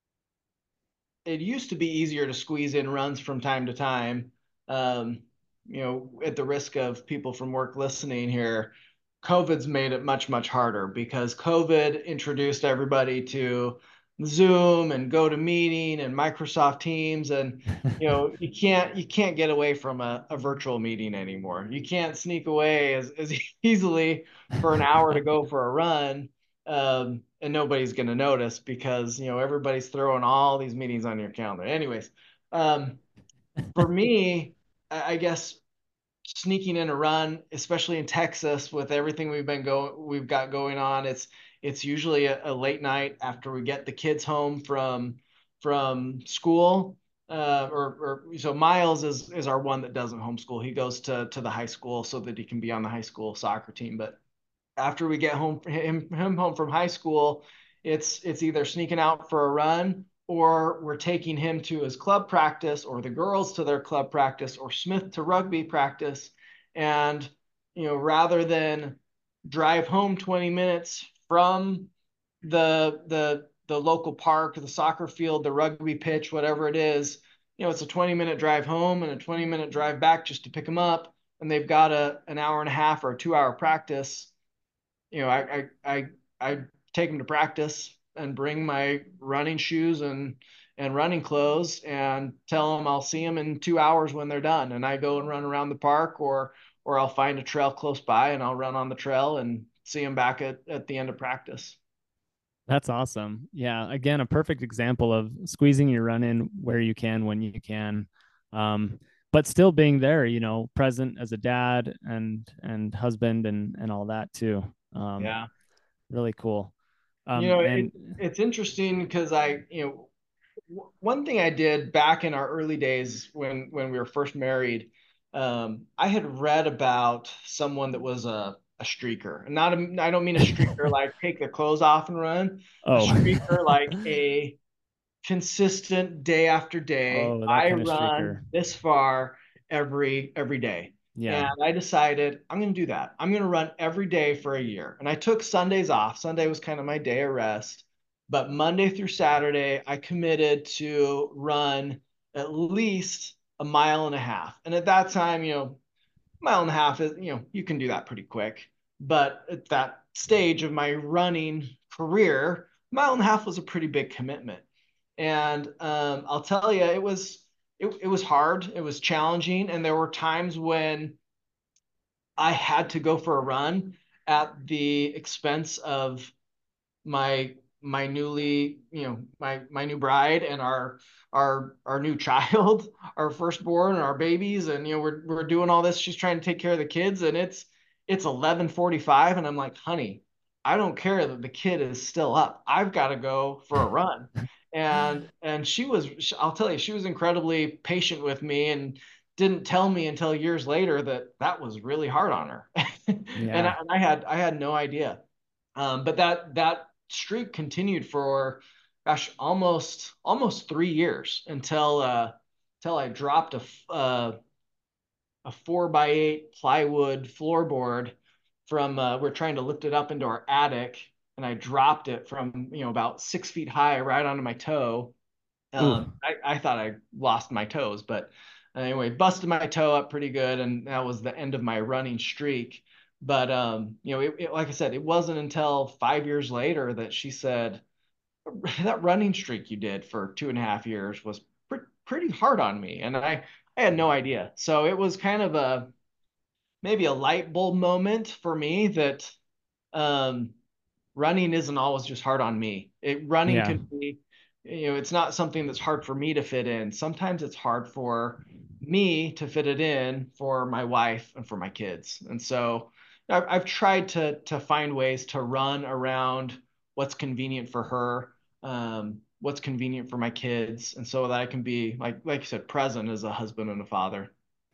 it used to be easier to squeeze in runs from time to time. Um, you know, at the risk of people from work listening here, COVID's made it much, much harder because COVID introduced everybody to Zoom and GoToMeeting and Microsoft Teams. And you know, you can't you can't get away from a, a virtual meeting anymore. You can't sneak away as, as easily for an hour to go for a run, um, and nobody's going to notice because you know everybody's throwing all these meetings on your calendar. Anyways, um, for me, I, I guess sneaking in a run, especially in Texas with everything we've been going we've got going on, it's it's usually a, a late night after we get the kids home from from school. Uh, or, or so Miles is is our one that doesn't homeschool. He goes to to the high school so that he can be on the high school soccer team. But after we get home him, him home from high school, it's it's either sneaking out for a run or we're taking him to his club practice or the girls to their club practice or Smith to rugby practice. And you know, rather than drive home twenty minutes from the the the local park, the soccer field, the rugby pitch, whatever it is, you know, it's a twenty minute drive home and a twenty minute drive back just to pick them up. And they've got a an hour and a half or a two hour practice. You know, I I I, I take them to practice and bring my running shoes and and running clothes and tell them I'll see them in two hours when they're done. And I go and run around the park, or or I'll find a trail close by and I'll run on the trail and see them back at, at the end of practice. That's awesome. Yeah, again, a perfect example of squeezing your run in where you can when you can, um, but still being there, you know, present as a dad and and husband and and all that too. Um, Yeah. really cool. You Um, know, it and it's interesting because I, you know, w- one thing I did back in our early days when when we were first married, um, I had read about someone that was a a streaker. And not a, I don't mean a streaker like take the clothes off and run. A Oh. streaker like a consistent day after day. Oh, that I kind of run streaker. this far every every day. Yeah. And I decided I'm going to do that. I'm going to run every day for a year. And I took Sundays off. Sunday was kind of my day of rest. But Monday through Saturday, I committed to run at least a mile and a half. And at that time, you know, mile and a half is, you know, you can do that pretty quick. But at that stage of my running career, mile and a half was a pretty big commitment. And um, I'll tell you, it was it, it was hard. It was challenging, and there were times when I had to go for a run at the expense of my my newly, you know, my my new bride and our our our new child, our firstborn, and our babies, and you know, we're we're doing all this. She's trying to take care of the kids, and it's it's eleven forty-five, and I'm like, honey, I don't care that the kid is still up. I've got to go for a run. And and she was, I'll tell you, she was incredibly patient with me and didn't tell me until years later that that was really hard on her. and, I, Yeah. and I had I had no idea. Um, but that that streak continued for, gosh, almost almost three years until uh, until I dropped a uh, a four by eight plywood floorboard from uh, we're trying to lift it up into our attic, and I dropped it from, you know, about six feet high right onto my toe. Ooh, Um, I, I thought I lost my toes, but anyway, busted my toe up pretty good, and that was the end of my running streak. But um, you know, it, it, like I said, it wasn't until five years later that she said, "That running streak you did for two and a half years was pre- pretty hard on me," and I I had no idea. So it was kind of a maybe a light bulb moment for me that um, running isn't always just hard on me. It running yeah. can be, you know, it's not something that's hard for me to fit in. Sometimes it's hard for me to fit it in for my wife and for my kids. And so I've, I've tried to to find ways to run around what's convenient for her, um, what's convenient for my kids, and so that I can be like like you said, present as a husband and a father.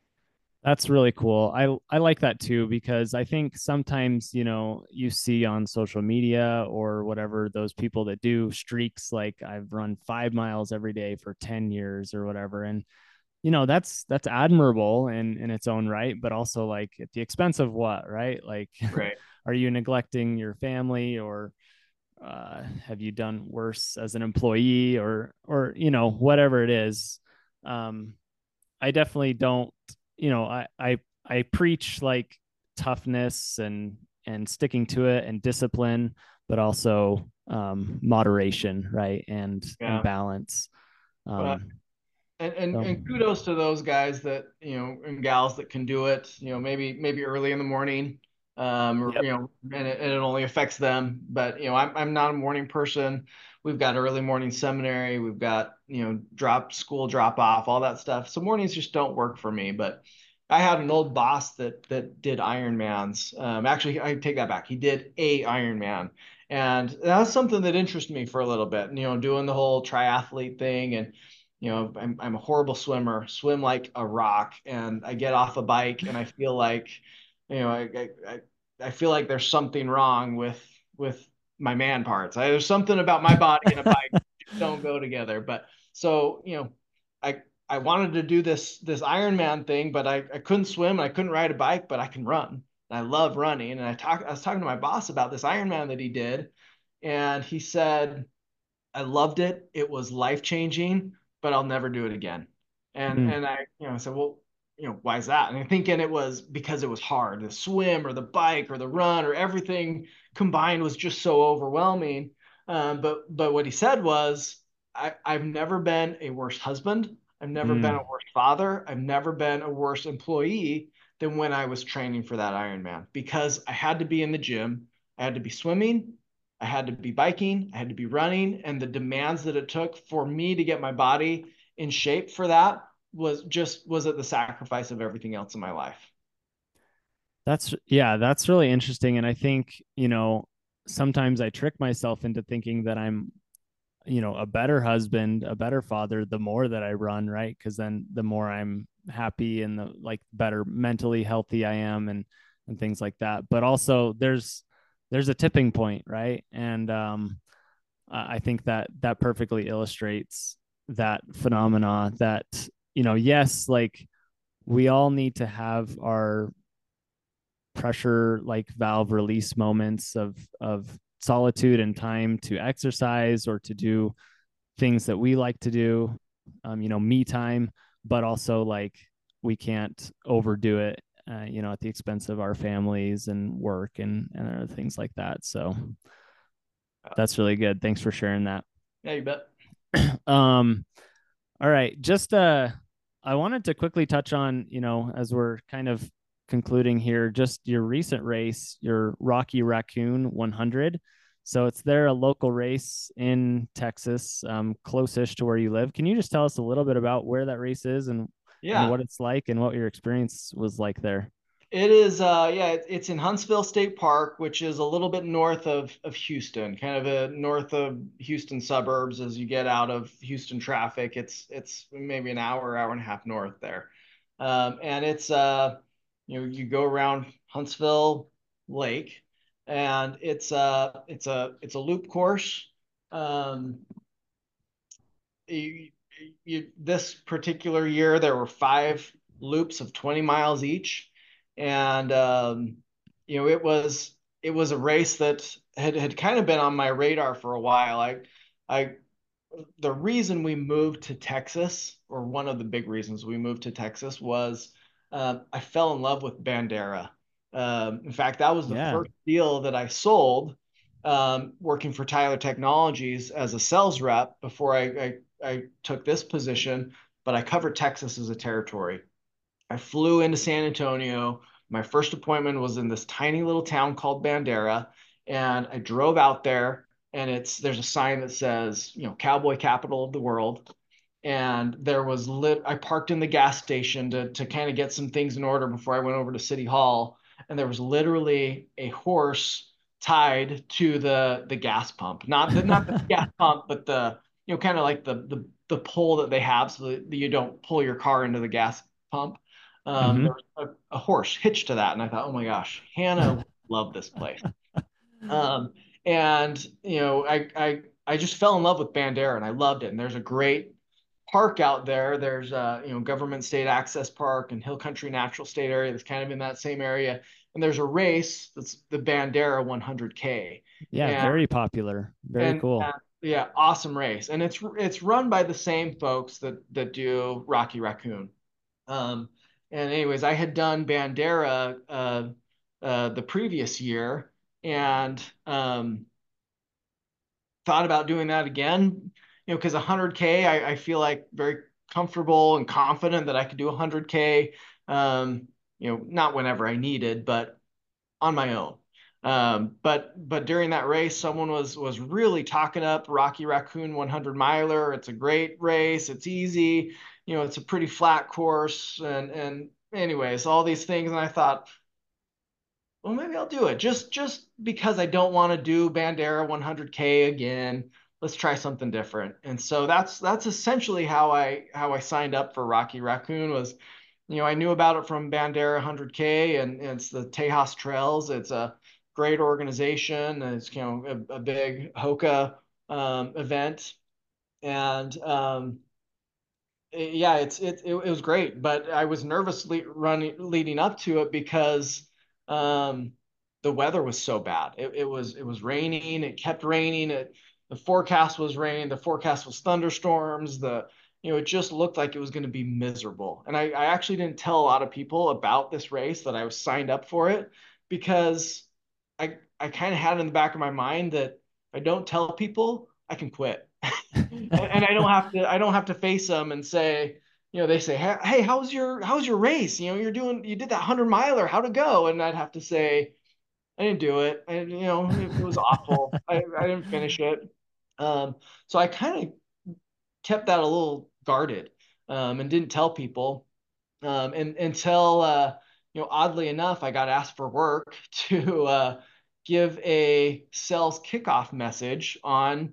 That's really cool. I I like that too because I think sometimes, you know, you see on social media or whatever those people that do streaks like I've run five miles every day for ten years or whatever. And you know, that's that's admirable in in its own right, but also like at the expense of what, right? Like Right. are you neglecting your family or uh, have you done worse as an employee or or you know, whatever it is. Um I definitely don't, you know, I I I preach like toughness and and sticking to it and discipline, but also um moderation, right? And and Yeah. balance. Well, Um and, and so and kudos to those guys that, you know, and gals that can do it, you know, maybe maybe early in the morning, um or, yep. you know, and it, and it only affects them. But you know, I'm, I'm not a morning person. We've got early morning seminary, we've got, you know, drop school drop off, all that stuff, so mornings just don't work for me. But I had an old boss that that did Ironmans. Um actually, I take that back, he did a Ironman, and that was something that interested me for a little bit, you know, doing the whole triathlete thing. And you know, I'm I'm a horrible swimmer, swim like a rock, and I get off a bike and I feel like, you know, I I, I feel like there's something wrong with with my man parts. I, there's something about my body and a bike that don't go together. But so, you know, I I wanted to do this this Ironman thing, but I, I couldn't swim and I couldn't ride a bike, but I can run. And I love running. And I talked I was talking to my boss about this Ironman that he did, and he said, I loved it. It was life changing, but I'll never do it again. And Mm. and I, you know, said, well, you know, why is that? And I'm thinking it was because it was hard. The swim or the bike or the run or everything combined was just so overwhelming. Um, but but what he said was, I, I've never been a worse husband. I've never been a Mm. worse father. I've never been a worse employee than when I was training for that Ironman, because I had to be in the gym. I had to be swimming. I had to be biking, I had to be running, and the demands that it took for me to get my body in shape for that was just was at the sacrifice of everything else in my life. That's yeah, that's really interesting. And I think, you know, sometimes I trick myself into thinking that I'm you know, a better husband, a better father, the more that I run, right? Because then the more I'm happy and the like better mentally healthy I am and and things like that. But also there's there's a tipping point, right? And um I think that that perfectly illustrates that phenomena that, you know, yes, like we all need to have our pressure like valve release moments of of solitude and time to exercise or to do things that we like to do, um, you know, me time, but also like we can't overdo it, uh, you know, at the expense of our families and work and, and other things like that. So that's really good. Thanks for sharing that. Yeah, you bet. Um, all right. Just, uh, I wanted to quickly touch on, you know, as we're kind of concluding here, just your recent race, your Rocky Raccoon one hundred. So it's there, a local race in Texas, um, close-ish to where you live. Can you just tell us a little bit about where that race is and and Yeah. what it's like and what your experience was like there? It is, uh, yeah, it, it's in Huntsville State Park, which is a little bit north of of Houston, kind of a north of Houston suburbs. As you get out of Houston traffic, it's it's maybe an hour, hour and a half north there, um, and it's uh, you know, you go around Huntsville Lake, and it's uh, it's a it's a loop course. Um, you, you, this particular year, there were five loops of twenty miles each, and um, you know it was it was a race that had had kind of been on my radar for a while. I I the reason we moved to Texas, or one of the big reasons we moved to Texas, was uh, I fell in love with Bandera. Um, in fact, that was the Yeah. first deal that I sold, um, working for Tyler Technologies as a sales rep before I, I, I took this position. But I covered Texas as a territory. I flew into San Antonio. My first appointment was in this tiny little town called Bandera, and I drove out there. And it's there's a sign that says, you know, Cowboy Capital of the World. And there was lit. I parked in the gas station to to kind of get some things in order before I went over to City Hall. And there was literally a horse tied to the the gas pump, not the not the gas pump, but the you know kind of like the the the pole that they have so that you don't pull your car into the gas pump. Um, there Mm-hmm. was a, a horse hitched to that, and I thought, oh my gosh, Hannah loved this place. Um, and you know, I I I just fell in love with Bandera, and I loved it. And there's a great park out there. There's uh, you know, Government State Access Park and Hill Country Natural State Area that's kind of in that same area. And there's a race that's the Bandera one hundred K, Yeah, and very popular. Very and uh, cool. yeah, awesome race. And it's it's run by the same folks that that do Rocky Raccoon. Um, and anyways, I had done Bandera uh, uh, the previous year, and um, thought about doing that again. You know, because one hundred K, I, I feel like very comfortable and confident that I could do one hundred K. Um, you know, not whenever I needed, but on my own. Um, but but during that race, someone was was really talking up Rocky Raccoon one hundred miler. It's a great race. It's easy. You know, it's a pretty flat course. And and anyways, all these things. And I thought, well, maybe I'll do it just just because I don't want to do Bandera one hundred K again. Let's try something different. And so that's that's essentially how I how I signed up for Rocky Raccoon was, you know, I knew about it from Bandera one hundred K, and it's the Tejas Trails. It's a great organization. It's, you know, a, a big Hoka um, event. And um, yeah, it's it, it it was great, but I was nervously running leading up to it because um, the weather was so bad. It, it was it was raining. It kept raining. It the forecast was rain. The forecast was thunderstorms. The you know it just looked like it was going to be miserable. And I, I actually didn't tell a lot of people about this race that I was signed up for it because I I kind of had in the back of my mind that if I don't tell people, I can quit. And I don't have to I don't have to face them and say, you know, they say, hey, hey, how's your how's your race? You know, you're doing you did that hundred miler, how'd it go? And I'd have to say, I didn't do it. And you know, it, it was awful. I, I didn't finish it. Um, so I kind of kept that a little guarded, um, and didn't tell people. Um, and until uh, you know, oddly enough, I got asked for work to uh, give a sales kickoff message on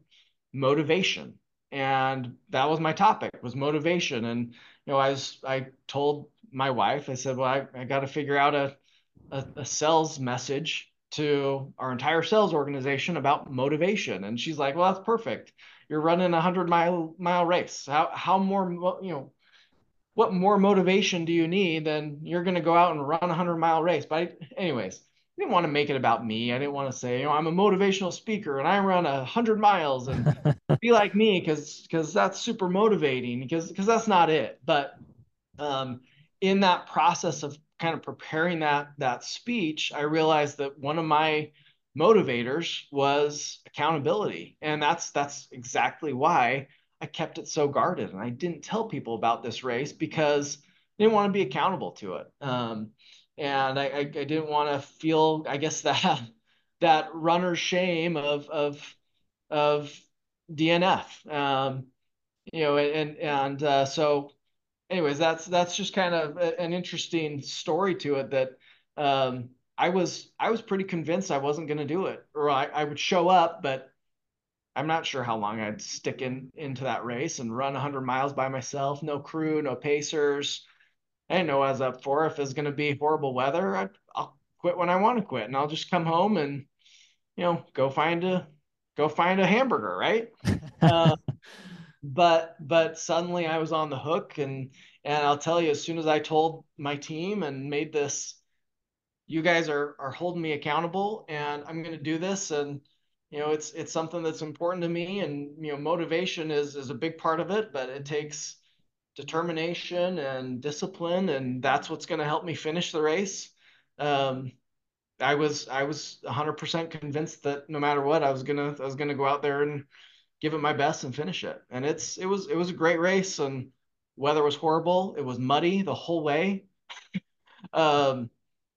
motivation. And that was my topic, was motivation. And, you know, I was, I told my wife, I said, well, I, I got to figure out a, a, a sales message to our entire sales organization about motivation. And she's like, well, that's perfect. You're running a hundred mile mile race. How, how more, you know, what more motivation do you need than you're going to go out and run a hundred mile race? But I, anyways, I didn't want to make it about me. I didn't want to say, you know, I'm a motivational speaker and I run a hundred miles and be like me because because that's super motivating because because that's not it. But um, in that process of kind of preparing that that speech, I realized that one of my motivators was accountability, and that's that's exactly why I kept it so guarded, and I didn't tell people about this race because I didn't want to be accountable to it, um, and I, I, I didn't want to feel, I guess that that runner's shame of of of D N F, um, you know, and and uh, so anyways, that's that's just kind of a, an interesting story to it that um, I was I was pretty convinced I wasn't going to do it, or I, I would show up, but I'm not sure how long I'd stick in into that race and run one hundred miles by myself, no crew, no pacers. I didn't know what I was up for. If it's going to be horrible weather, I, I'll quit when I want to quit, and I'll just come home and you know go find a go find a hamburger, right? Uh, but but suddenly I was on the hook, and and I'll tell you, as soon as I told my team and made this, you guys are are holding me accountable and I'm going to do this, and you know it's it's something that's important to me, and you know motivation is is a big part of it, but it takes determination and discipline, and that's what's going to help me finish the race. um I was I was one hundred percent convinced that no matter what, I was gonna I was gonna go out there and give it my best and finish it. And it's it was it was a great race, and weather was horrible. It was muddy the whole way. Um,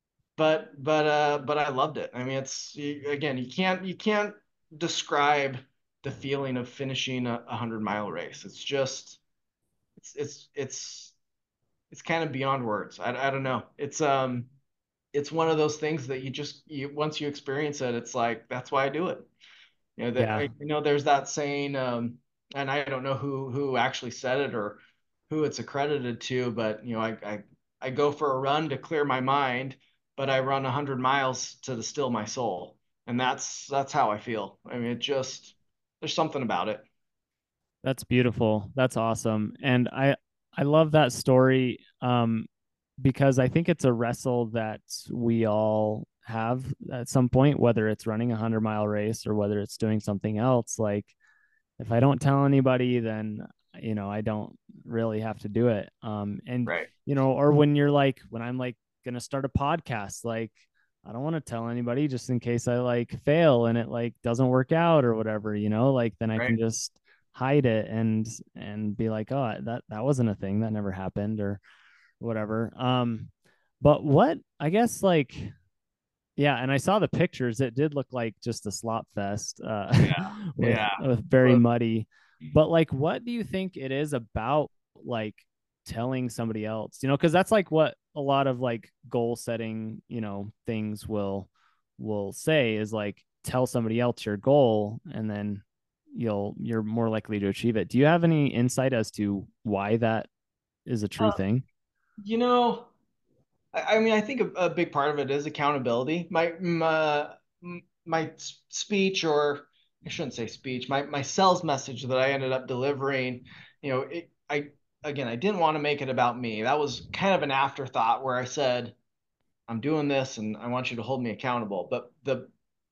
but but uh, but I loved it. I mean, it's you, again, you can't you can't describe the feeling of finishing a, a hundred mile race. It's just it's it's it's it's kind of beyond words. I, I don't know. It's um it's one of those things that you just you once you experience it, it's like that's why I do it. You know that I Yeah, you know there's that saying, um, and I don't know who who actually said it or who it's accredited to, but you know I I, I go for a run to clear my mind, but I run a hundred miles to distill my soul, and that's that's how I feel. I mean, it just there's something about it. that's beautiful. That's awesome. And I I love that story um because I think it's a wrestle that we all have at some point, whether it's running a hundred mile race or whether it's doing something else. Like if I don't tell anybody, then you know I don't really have to do it. Um, and Right. you know, or when you're like, when I'm like gonna start a podcast, like I don't want to tell anybody just in case I like fail and it like doesn't work out or whatever, you know, like then I Right. can just hide it and and be like, oh, that that wasn't a thing, that never happened or whatever. Um, but what I guess like yeah, and I saw the pictures. It did look like just a slop fest, uh, Yeah. with Yeah. with very Well, muddy. But like, what do you think it is about like telling somebody else? You know, because that's like what a lot of like goal setting, you know, things will will say is like tell somebody else your goal, and then you'll you're more likely to achieve it. Do you have any insight as to why that is a true uh, thing? you know, I, I mean, I think a, a big part of it is accountability. My my my speech, or I shouldn't say speech, my my sales message that I ended up delivering, you know, it, I again, I didn't want to make it about me. That was kind of an afterthought where I said, I'm doing this and I want you to hold me accountable. But the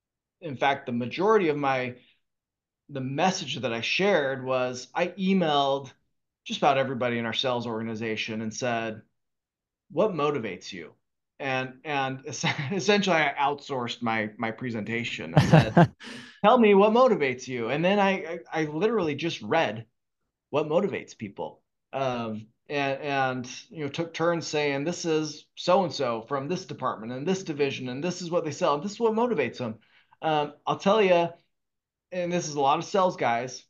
in fact, the majority of my the message that I shared was I emailed just about everybody in our sales organization and said, what motivates you? And and essentially I outsourced my my presentation. I said, tell me what motivates you. And then I I, I literally just read what motivates people. Um, and and you know took turns saying this is so and so from this department and this division and this is what they sell and this is what motivates them. Um, I'll tell you, and this is a lot of sales guys.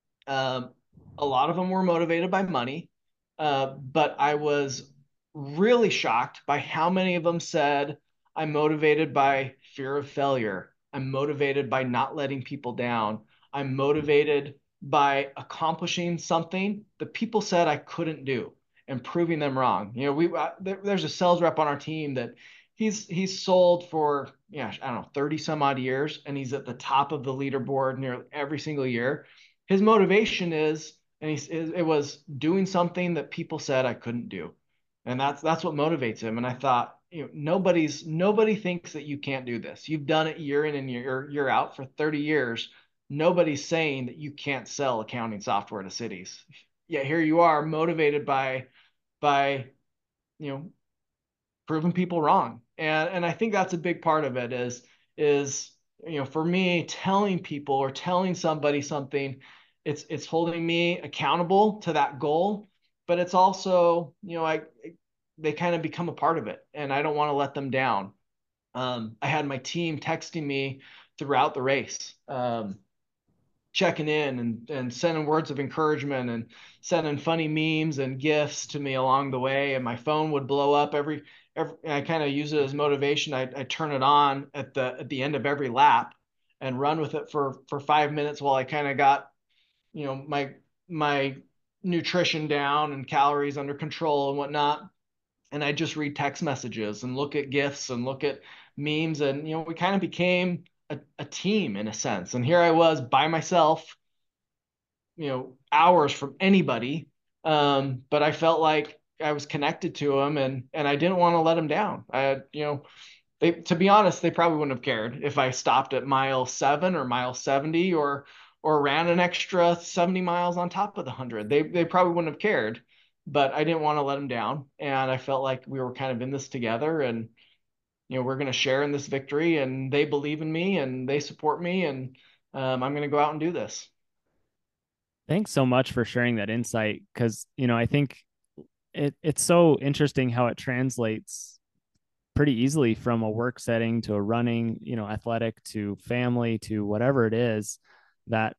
Um, a lot of them were motivated by money, uh, but I was really shocked by how many of them said, I'm motivated by fear of failure. I'm motivated by not letting people down. I'm motivated by accomplishing something that people said I couldn't do and proving them wrong. You know, we uh, there, there's a sales rep on our team that he's he's sold for, yeah, I don't know, thirty some odd years, and he's at the top of the leaderboard nearly every single year. His motivation is, and he's it was doing something that people said I couldn't do. And that's that's what motivates him. And I thought, you know, nobody's nobody thinks that you can't do this. You've done it year in and year year out for thirty years. Nobody's saying that you can't sell accounting software to cities. Yet here you are, motivated by by you know proving people wrong. And and I think that's a big part of it is is you know for me, telling people or telling somebody something, it's it's holding me accountable to that goal, but it's also, you know I they kind of become a part of it, and I don't want to let them down. Um, I had my team texting me throughout the race, um, checking in and, and sending words of encouragement and sending funny memes and gifts to me along the way. And my phone would blow up every, every I kind of use it as motivation. I, I turn it on at the, at the end of every lap and run with it for, for five minutes while I kind of got, you know, my, my nutrition down and calories under control and whatnot. And I just read text messages and look at gifs and look at memes. And, you know, we kind of became a, a team in a sense. And here I was by myself, you know, hours from anybody. Um, but I felt like I was connected to them, and, and I didn't want to let them down. I had, you know, they, to be honest, they probably wouldn't have cared if I stopped at mile seven or mile seventy or, or ran an extra seventy miles on top of the hundred. They, they probably wouldn't have cared, but I didn't want to let them down. And I felt like we were kind of in this together, and, you know, we're going to share in this victory, and they believe in me and they support me. And um, I'm going to go out and do this. Thanks so much for sharing that insight, because, you know, I think it, it's so interesting how it translates pretty easily from a work setting to a running, you know, athletic to family to whatever it is, that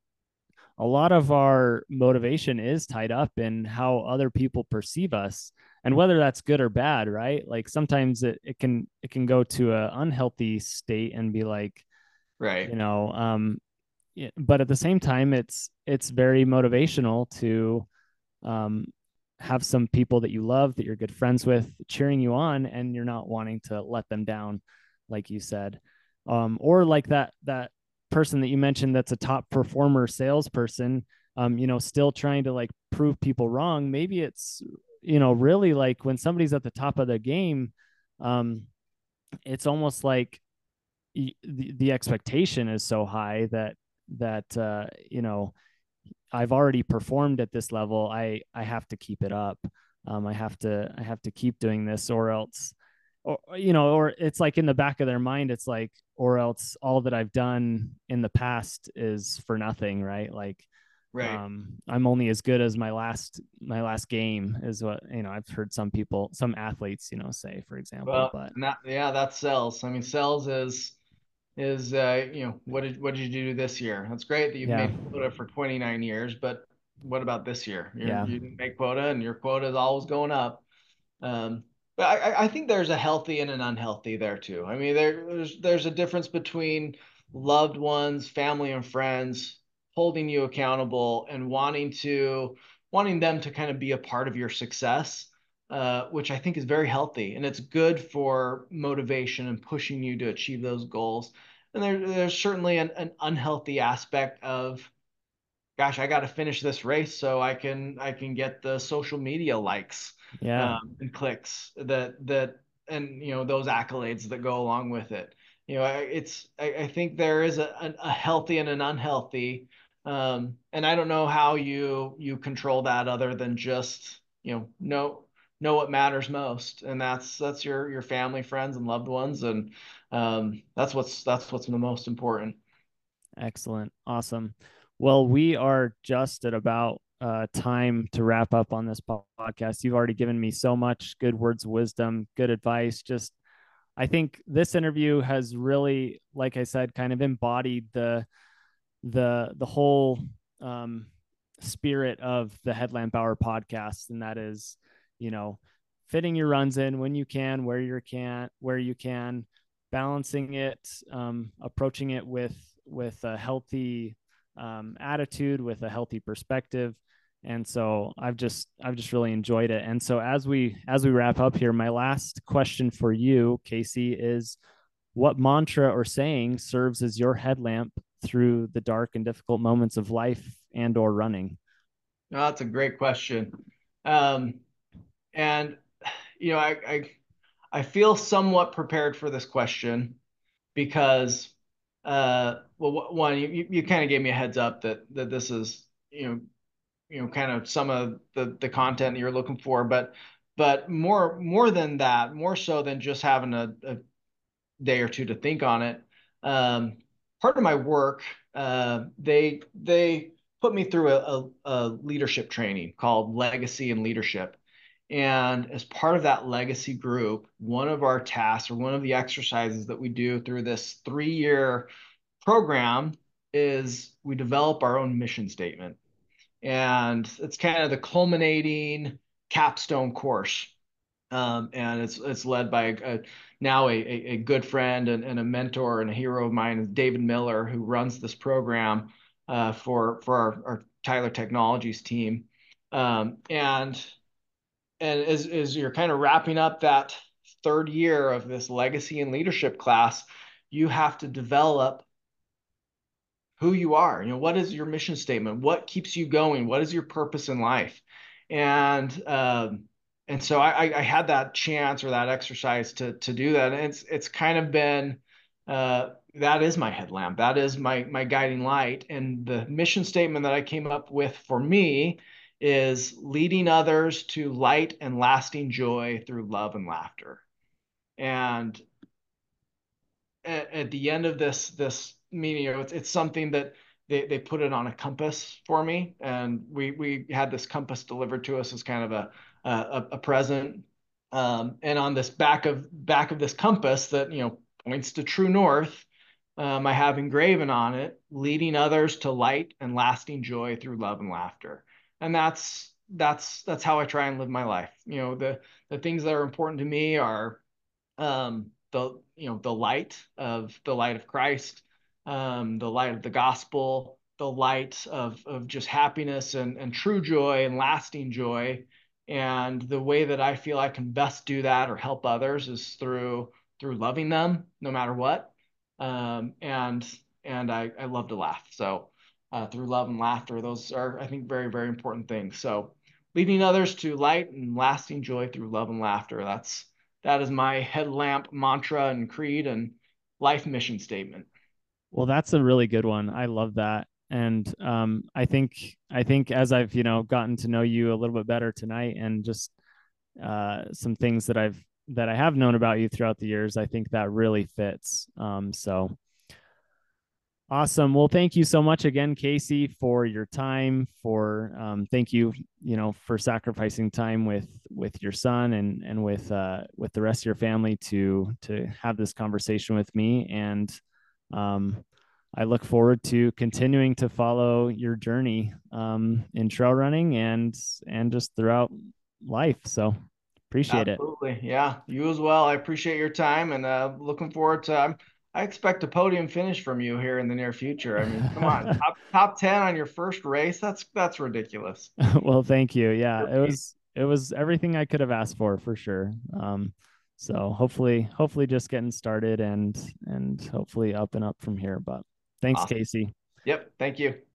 a lot of our motivation is tied up in how other people perceive us, and whether that's good or bad, right? Like sometimes it, it can it can go to an unhealthy state and be like, Right. you know, um, yeah, but at the same time, it's it's very motivational to um, have some people that you love, that you're good friends with, cheering you on, and you're not wanting to let them down, like you said, um, or like that that person that you mentioned that's a top performer salesperson, um, you know, still trying to like prove people wrong. Maybe it's, you know, really like when somebody's at the top of the game, um, it's almost like the, the expectation is so high that that uh, you know, I've already performed at this level. I I have to keep it up. Um, I have to I have to keep doing this, or else, or you know, or it's like in the back of their mind, it's like, or else all that I've done in the past is for nothing, right? Like, Right. um, I'm only as good as my last my last game, is what, you know, I've heard some people, some athletes, you know, say, for example. Well, But and that, yeah, that's sales. I mean, sales is is uh, you know, what did what did you do this year? That's great that you've yeah, made quota for twenty-nine years, but what about this year? You're, yeah, you didn't make quota, and your quota is always going up. Um, but I, I think there's a healthy and an unhealthy there too. I mean, there, there's there's a difference between loved ones, family, and friends holding you accountable and wanting to wanting them to kind of be a part of your success, uh, which I think is very healthy, and it's good for motivation and pushing you to achieve those goals. And there, there's certainly an, an unhealthy aspect of, gosh, I got to finish this race so I can I can get the social media likes, yeah, um, and clicks that that and you know those accolades that go along with it. You know, it's I, I think there is a, a healthy and an unhealthy, um, and I don't know how you you control that other than just, you know know know what matters most, and that's that's your your family, friends, and loved ones, and um, that's what's that's what's the most important. excellent, awesome. Well, we are just at about uh, time to wrap up on this podcast. You've already given me so much good words of wisdom, good advice. Just, I think this interview has really, like I said, kind of embodied the the the whole um, spirit of the Headlamp Hour podcast, and that is, you know, fitting your runs in when you can, where you can, where you can, balancing it, um, approaching it with with a healthy um, attitude, with a healthy perspective. And so I've just I've just really enjoyed it. And so as we as we wrap up here, my last question for you, Casey, is what mantra or saying serves as your headlamp through the dark and difficult moments of life and or running? No, that's a great question. Um, and you know, I, I I feel somewhat prepared for this question because, uh, well, one, you, you kind of gave me a heads up that that this is, you know, you know, kind of some of the the content that you're looking for, but but more more than that, more so than just having a, a day or two to think on it. Um, Part of my work, uh, they they put me through a, a, a leadership training called Legacy and Leadership. And as part of that legacy group, one of our tasks or one of the exercises that we do through this three year program is we develop our own mission statement. And it's kind of the culminating capstone course. Um, and it's it's led by a, a now a, a, a good friend and, and a mentor and a hero of mine, David Miller, who runs this program uh, for for our, our Tyler Technologies team. Um, and and as, as you're kind of wrapping up that third year of this legacy and leadership class, you have to develop who you are. You know, what is your mission statement? What keeps you going? What is your purpose in life? And um, and so I, I had that chance or that exercise to to do that. And it's it's kind of been uh, that is my headlamp. That is my my guiding light. And the mission statement that I came up with for me is leading others to light and lasting joy through love and laughter. And at, at the end of this this meeting, you know, it's it's something that they they put it on a compass for me, and we we had this compass delivered to us as kind of a a, a present, um, and on this back of back of this compass that you know points to true north. Um, I have engraven on it, leading others to light and lasting joy through love and laughter, and that's that's that's how I try and live my life. You know, the the things that are important to me are um, the you know the light of the light of Christ, um, the light of the gospel, the light of of just happiness and and true joy and lasting joy. And the way that I feel I can best do that or help others is through through loving them no matter what. Um, and and I, I love to laugh. So uh, through love and laughter, those are I think very very important things. So leading others to light and lasting joy through love and laughter. That's that is my headlamp mantra and creed and life mission statement. Well, that's a really good one. I love that. And um, I think I think as I've, you know, gotten to know you a little bit better tonight, and just uh, some things that I've that I have known about you throughout the years, I think that really fits. Um, so awesome. Well, thank you so much again, Casey, for your time. For um, thank you, you know, for sacrificing time with with your son and and with uh, with the rest of your family to to have this conversation with me. And um, I look forward to continuing to follow your journey um, in trail running and and just throughout life. So appreciate it. Absolutely. Yeah, you as well. I appreciate your time and uh, looking forward to. Um, I expect a podium finish from you here in the near future. I mean, come on, top, top ten on your first race. That's that's ridiculous. Well, thank you. Yeah, it was it was everything I could have asked for for sure. Um, so hopefully, hopefully just getting started and and hopefully up and up from here. But thanks, Awesome. Casey. Yep. Thank you.